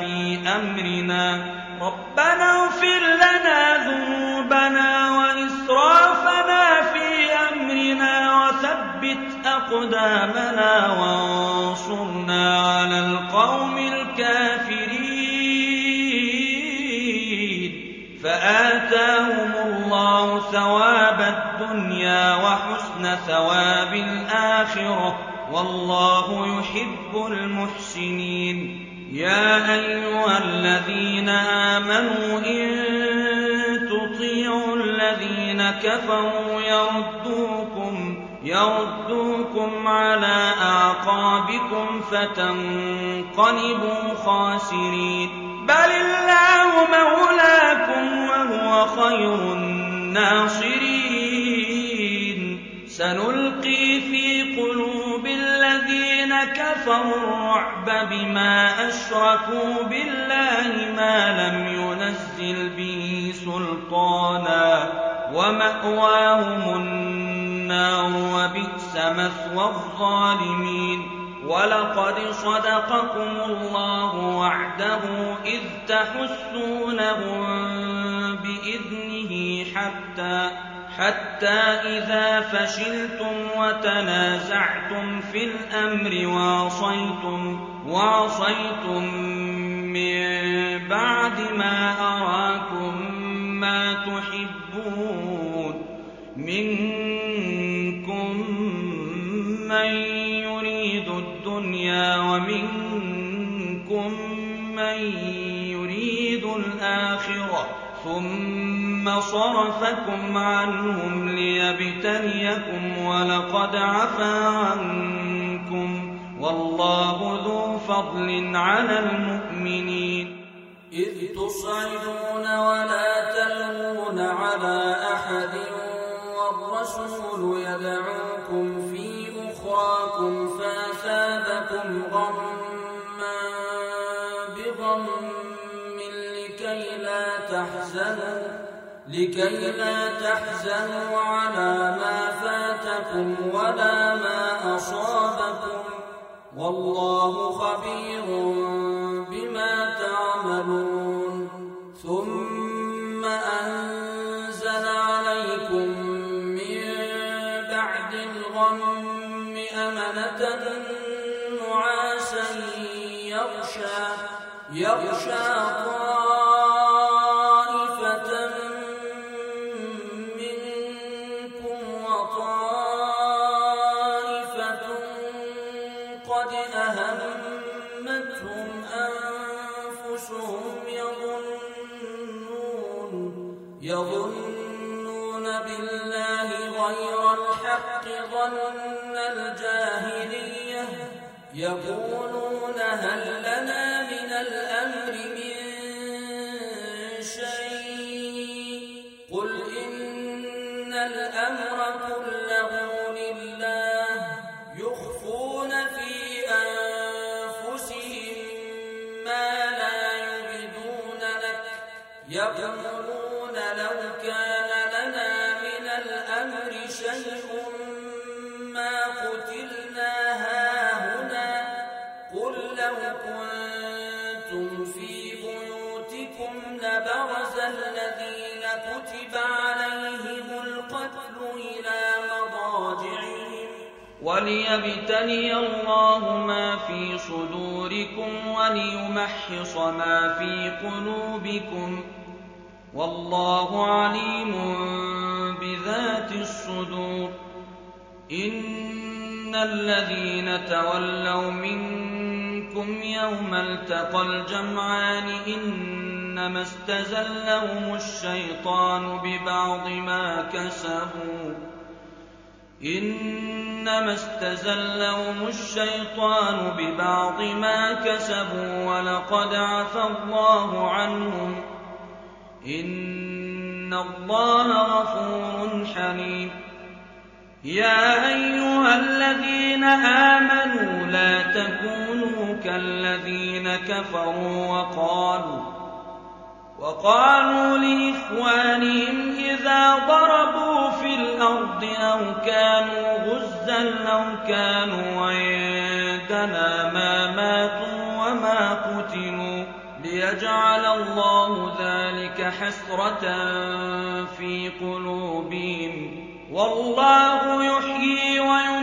في أمرنا وثبت أقدامنا وانصرنا على القوم الكافرين. فآتاهم الله ثواب الدنيا وحسن ثواب الآخرة والله يحب المحسنين. يا أيها الذين آمنوا إن تطيعوا الذين كفروا يردوكم على أعقابكم فتنقلبوا خاسرين. بل الله مولاكم وهو خير الناصرين. سنلقي في قلوب الذين كفروا الرعب بما أشركوا بالله ما لم ينزل به سلطانا ومأواهم النار وبئس مثوى الظالمين. ولقد صدقكم الله وعده إذ تحسونهم بإذنه حتى إذا فشلتم وتنازعتم في الأمر وعصيتم من بعد ما أراكم ما تحبون منكم من يريد الدنيا ومنكم من يريد ثم صرفكم عنهم ليبتليكم ولقد عفا عنكم والله ذو فضل على المؤمنين. إذ تصعدون ولا تلوون على أحد والرسول يدعوكم في أخراكم فأثابكم غما بغم لكي لا تحزنوا على ما فاتكم ولا ما أصابكم والله خبير بما تعملون. ثم أنزل عليكم من بعد الغم أمنة نعاسا يغشى يظنون بالله غير الحق ظن الجاهلية يقولون هل لنا من الأمر من شيء قل إن الأمر كله لله يخفون في أنفسهم ما لا يبدون لك يقولون لو كان لنا من الأمر شيء ما قتلنا هاهنا قل لو كنتم في بيوتكم لبرز الذين كتب عليهم القتل إلى مضاجعهم وليبتلي الله ما في صدوركم وليمحص ما في قلوبكم والله عليم بذات الصدور. إن الذين تولوا منكم يوم التقى الجمعان إنما استزلهم الشيطان ببعض ما كسبوا ولقد عفى الله عنهم إن الله غفور حليم. يا أيها الذين آمنوا لا تكونوا كالذين كفروا وقالوا لإخوانهم إذا ضربوا في الأرض أو كانوا غزا أو كانوا عندنا ما ماتوا وما قتلوا ليجعل الله ذلك حسرة في قلوبهم والله يحيي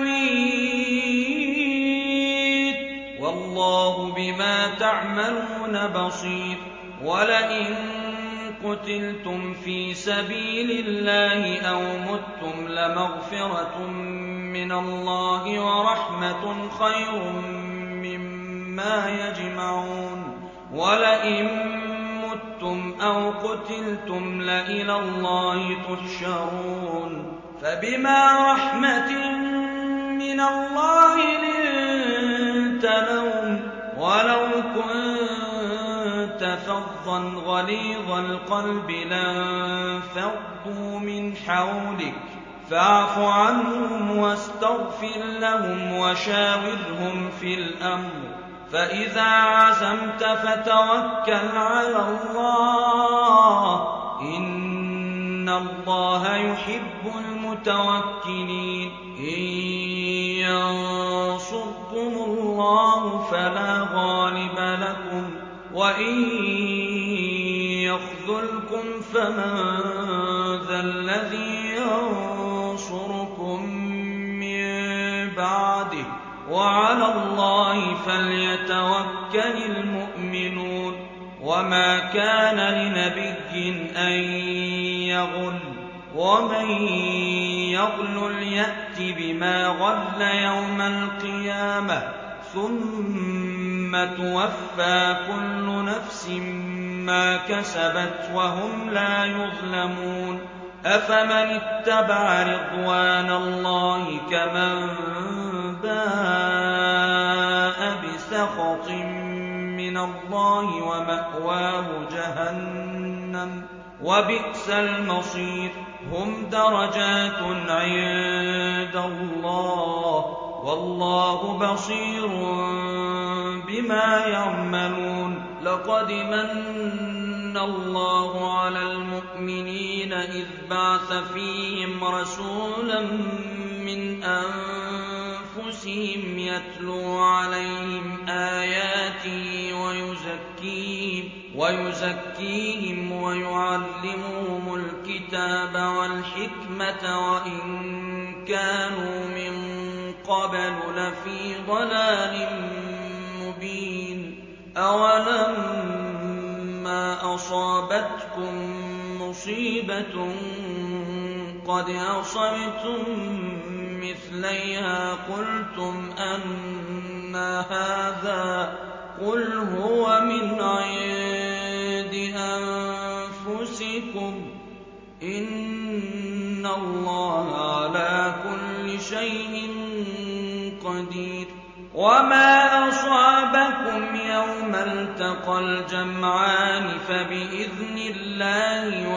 ويميت والله بما تعملون بصير. ولئن قتلتم في سبيل الله أو متم لمغفرة من الله ورحمة خير مما يجمعون. ولئن متم أو قتلتم لإلى الله تحشرون. فبما رحمة من الله لنت لهم ولو كنت فظا غليظ القلب لانفضوا من حولك فاعف عنهم واستغفر لهم وشاورهم في الأمر فإذا عزمت فتوكل على الله إن الله يحب المتوكلين. إن ينصركم الله فلا غالب لكم وإن يخذلكم فمن ذا الذي ينصركم من بعده وعلى الله فليتوكل المؤمنون. وما كان لنبي أن يغل ومن يغل يأت بما غل يوم القيامة ثم توفى كل نفس ما كسبت وهم لا يظلمون أفمن اتبع رضوان الله كمن باء بسخط من الله ومأواه جهنم وبئس المصير هم درجات عند الله والله بصير بما يعملون لقد من الله على المؤمنين إذ بعث فيهم رسولا من أنفسهم يتلو عليهم آياته ويزكيهم ويعلمهم الكتاب والحكمة وإن كانوا من قبل لفي ضلال مبين أولما أصابتكم مصيبة قد أصبتم مثليها قلتم أن هذا قل هو من عند أنفسكم إن الله على كل شيء قدير وما أصابكم يوم التقى الجمعان فبإذن الله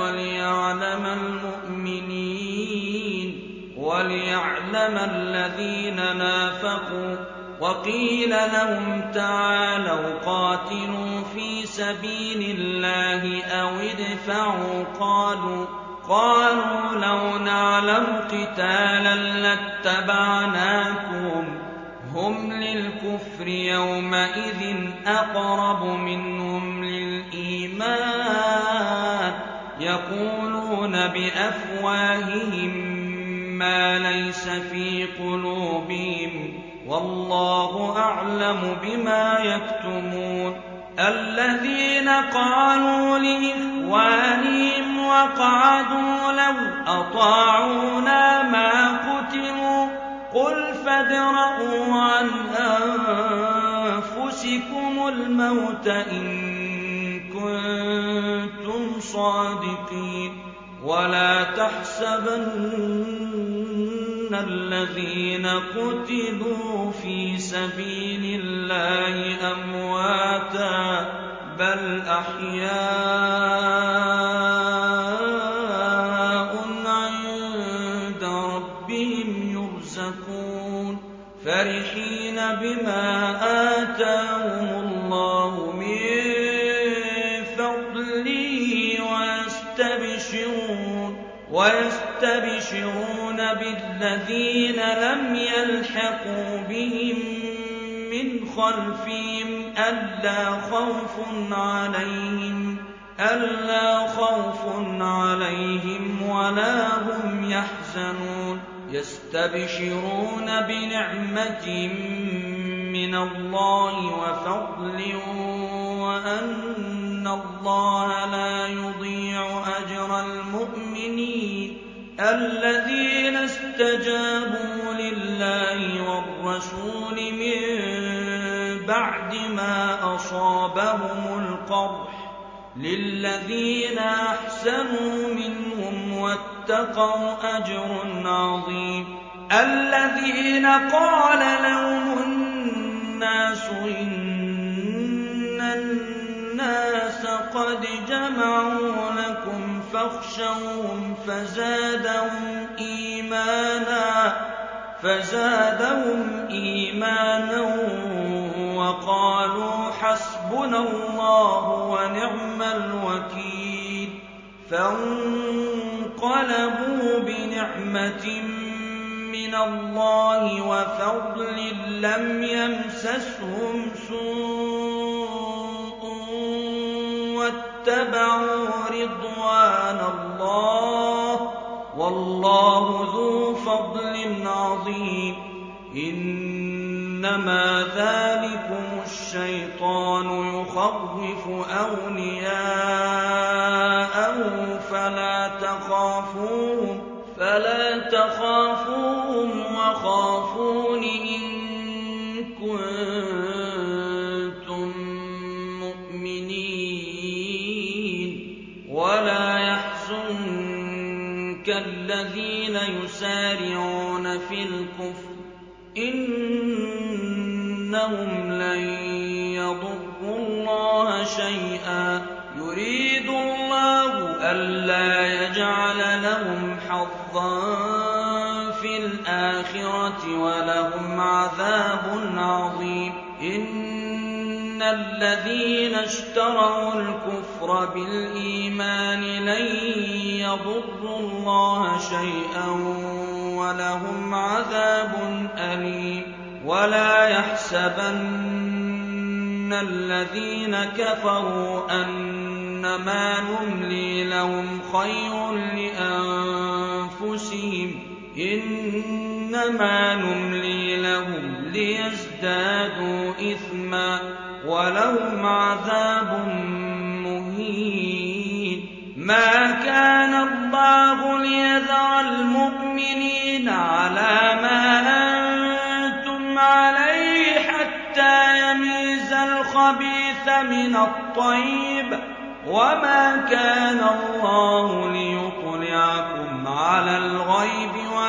وليعلم الذين نافقوا وقيل لهم تعالوا قاتلوا في سبيل الله أو ادفعوا قالوا لو نعلم قتالا لاتبعناكم هم للكفر يومئذ أقرب منهم للإيمان يقولون بأفواههم ما ليس في قلوبهم والله أعلم بما يكتمون الذين قالوا لإخوانهم وقعدوا لو أطاعونا ما قتلوا قل فادرءوا عن أنفسكم الموت إن كنتم صادقين ولا تحسبن الذين قتلوا في سبيل الله أمواتا بل أحياء عند ربهم يرزقون فرحين بما آتاهم الله من فضله ويستبشرون بالذين لم يلحقوا بهم من خلفهم ألا خوف عليهم ولا هم يحزنون يستبشرون بنعمة من الله وفضل وأن الله لا يضيع أجر المؤمنين الذين استجابوا لله والرسول من بعد ما أصابهم القرح للذين أحسنوا منهم واتقوا أجر عظيم الذين قال لهم الناس إن الناس قد جمعوا لكم فاخشوهم فزادهم إيمانا وقالوا حسبنا الله ونعم الوكيل فانقلبوا بنعمة من الله وفضل لم يمسسهم سوء واتبعوا رضوان الله والله ذو فضل عظيم إنما ذلكم الشيطان يخوف أولياءه فلا تخافوهم وخافون إن كنتم مؤمنين كالذين يسارعون في الكفر إنهم لن يضروا الله شيئا يريد الله ألا يجعل لهم حظا في الآخرة ولهم عذاب عظيم إن الذين اشتروا الكفر بالإيمان لن يضروا الله شيئا ولهم عذاب أليم ولا يحسبن الذين كفروا أنما نملي لهم خير لأنفسهم إنما نملي لهم ليزدادوا إثما ولهم عذاب مهين ما كان الله ليذر المؤمنين على ما أنتم عليه حتى يميز الخبيث من الطيب وما كان الله ليطلعكم على الغيب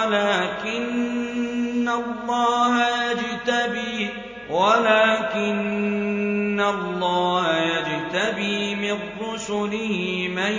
ولكن الله يجتبي من رسله من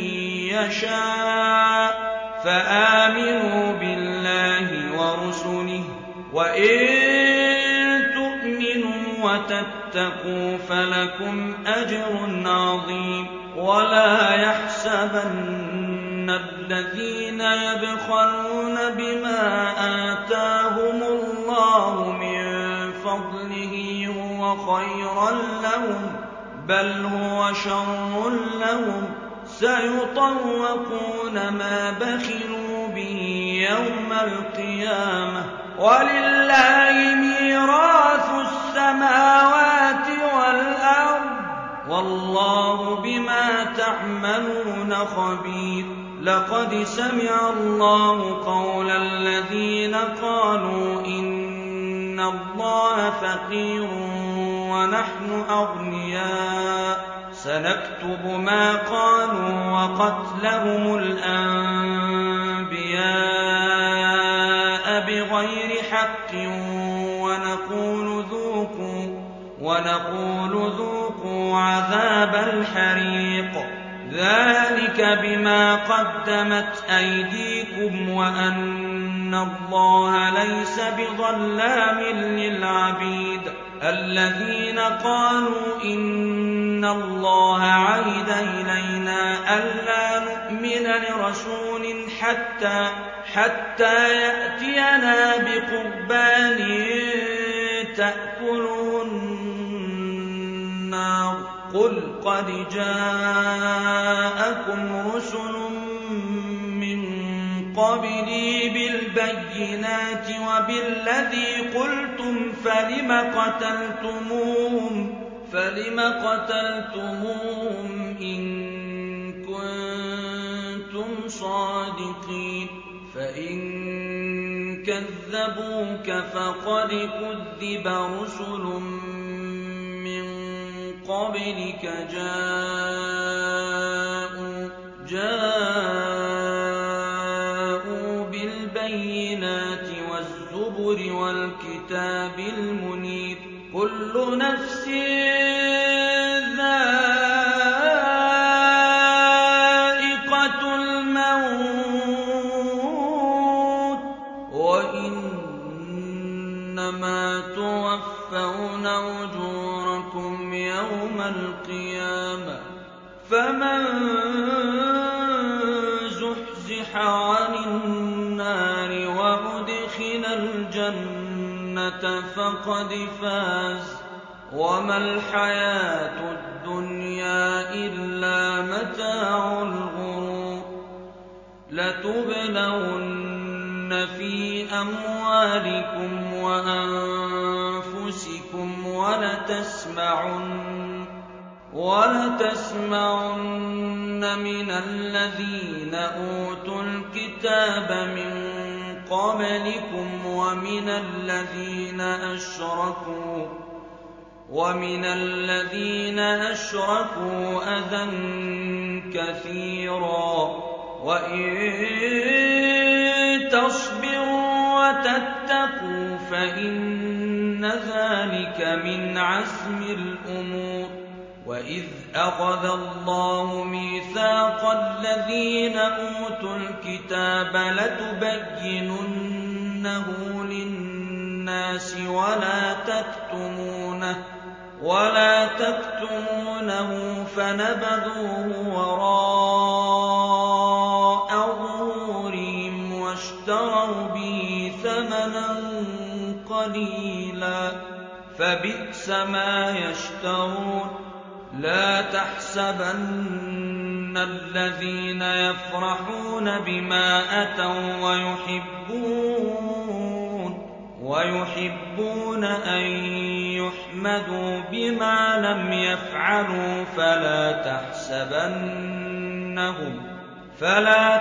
يشاء فآمنوا بالله ورسله وإن تؤمنوا وتتقوا فلكم أجر عظيم ولا يحسبن الذين يبخلون بما آتاهم الله من فضله هو خيرا لهم بل هو شر لهم سيطوقون ما بخلوا به يوم القيامة ولله ميراث السماوات والأرض والله بما تعملون خبير لقد سمع الله قول الذين قالوا إن الله فقير ونحن أغنياء سنكتب ما قالوا وقتلهم الأنبياء بغير حق ونقول ذوقوا عذاب الحريق ذلك بما قدمت أيديكم وأن الله ليس بظلام للعبيد الذين قالوا إن الله عهد إلينا ألا نؤمن لرسول حتى يأتينا بقربان تأكله النار قل قد جاءكم رسل من قبلي بالبينات وبالذي قلتم فلم قتلتموهم إن كنتم صادقين فإن كذبوك فقد كذب رسل من قبلك جاءوا بالبينات والزبر والكتاب المنير كل نفس ذائقة الموت وإنما توفون أجوركم يوم القيامة فمن زحزح عن النار وأدخل الجنة فقد فاز وما الحياة الدنيا إلا متاع الغرور لتبلون في أموالكم وأنفسكم ولتسمعن من الذين أوتوا الكتاب من قبلكم ومن الذين أشركوا أذى كثيرا وإن تصبروا وتتقوا فإن ذلك من عزم الأمور. وإذ أخذ الله ميثاق الذين أوتوا الكتاب لتبيننه للناس ولا تكتمونه فنبذوه وراء ظهورهم واشتروا به ثمنا قليلا فبئس ما يشترون. لا تحسبن الذين يفرحون بما أتوا ويحبون أن يحمدوا بما لم يفعلوا فلا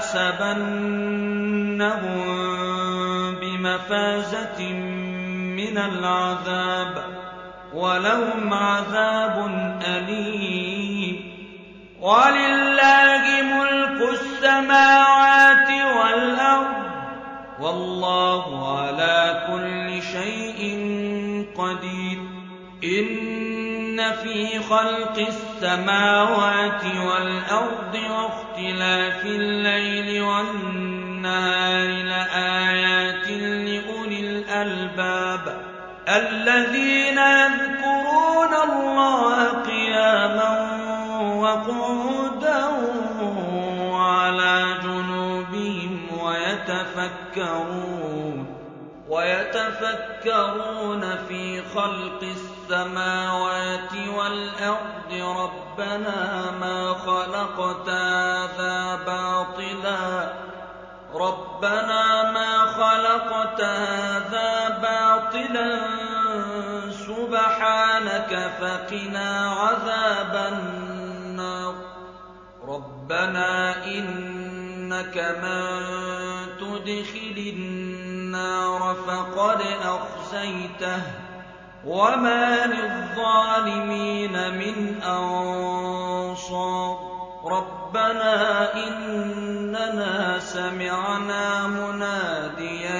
تحسبنهم بمفازة من العذاب ولهم عذاب أليم. ولله ملك السماوات والأرض والله على كل شيء قدير. إن في خلق السماوات والأرض واختلاف الليل والنهار لآيات لأولي الألباب الذين يذكرون الله قياما وقعودا وعلى جنوبهم ويتفكرون في خلق السماوات والأرض ربنا ما خلقت هذا باطلا سبحانك فقنا عذاب النار. ربنا إنك من تدخل النار فقد أخزيته وما للظالمين من أنصار. ربنا إننا سمعنا مناديا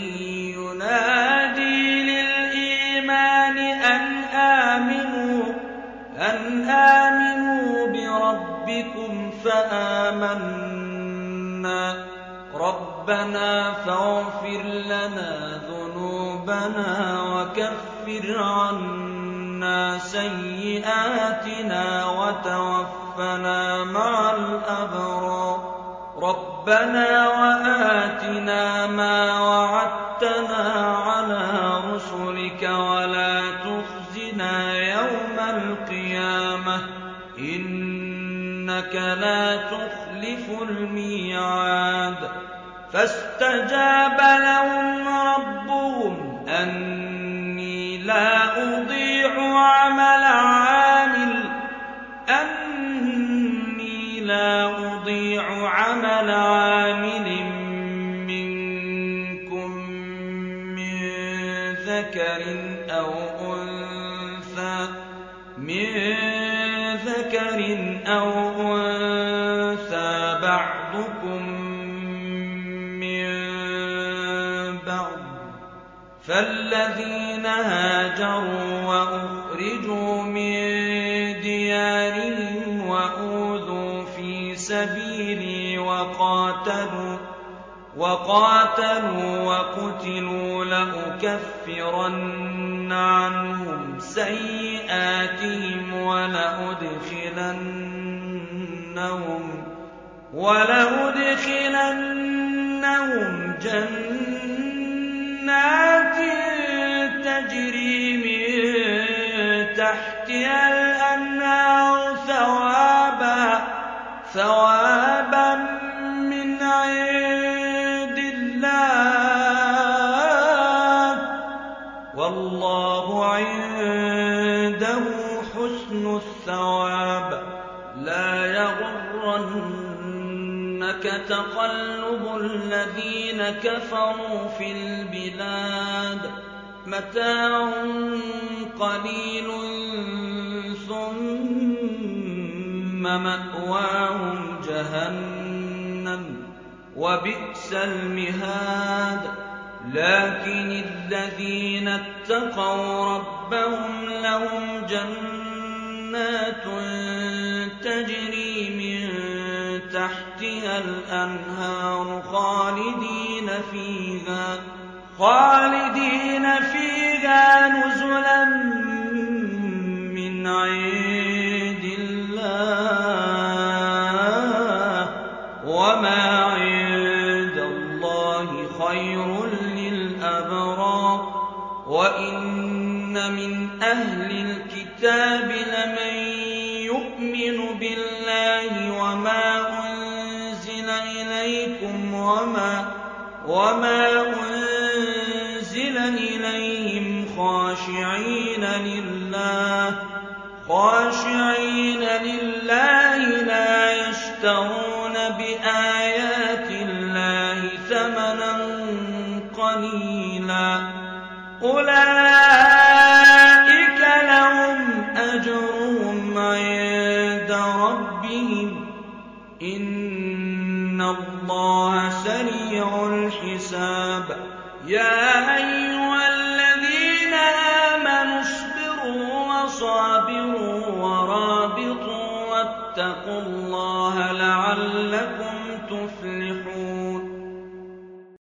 ينادي للإيمان أن آمنوا بربكم فآمنا. ربنا فاغفر لنا ذنوبنا وكفر عنا سيئاتنا وتوفنا مع الأبرار. ربنا وآتنا ما وعدتنا على رسلك ولا تخزنا يوم القيامة إنك لا تخلف الميعاد. فاستجاب لهم ربهم أني لا أضيع عمل عامل منكم من ذكر أو أنثى بعضكم من بعض. فالذين هاجروا وأخرجوا من ديارهم وأوذوا في سبيلي وقاتلوا وقتلوا لأكفرن عنهم سيئاتهم ولأدخلنهم جنات تجري من تحتها الأنهار ثوابا من عند الله والله عنده حسن الثواب. لا يغرنك تقلب الذين كفروا في البلاد متاع قليل ثم مأواهم جهنم وبئس المهاد. لكن الذين اتقوا ربهم لهم جنات تجري من تحتها الأنهار خالدين فيها نزلا من عند الله، وما عند الله خير للأبرار. وإن من أهل الكتاب لمن يؤمن بالله وما أنزل إليكم وما أنزل إليهم خاشعين لله لا يشترون بآيات الله ثمنا قليلا. أولئك لهم أجرهم عند ربهم، إن الله سريع الحساب. يا أيها الذين آمنوا اصبروا وصابروا ورابطوا واتقوا الله لعلكم تفلحون.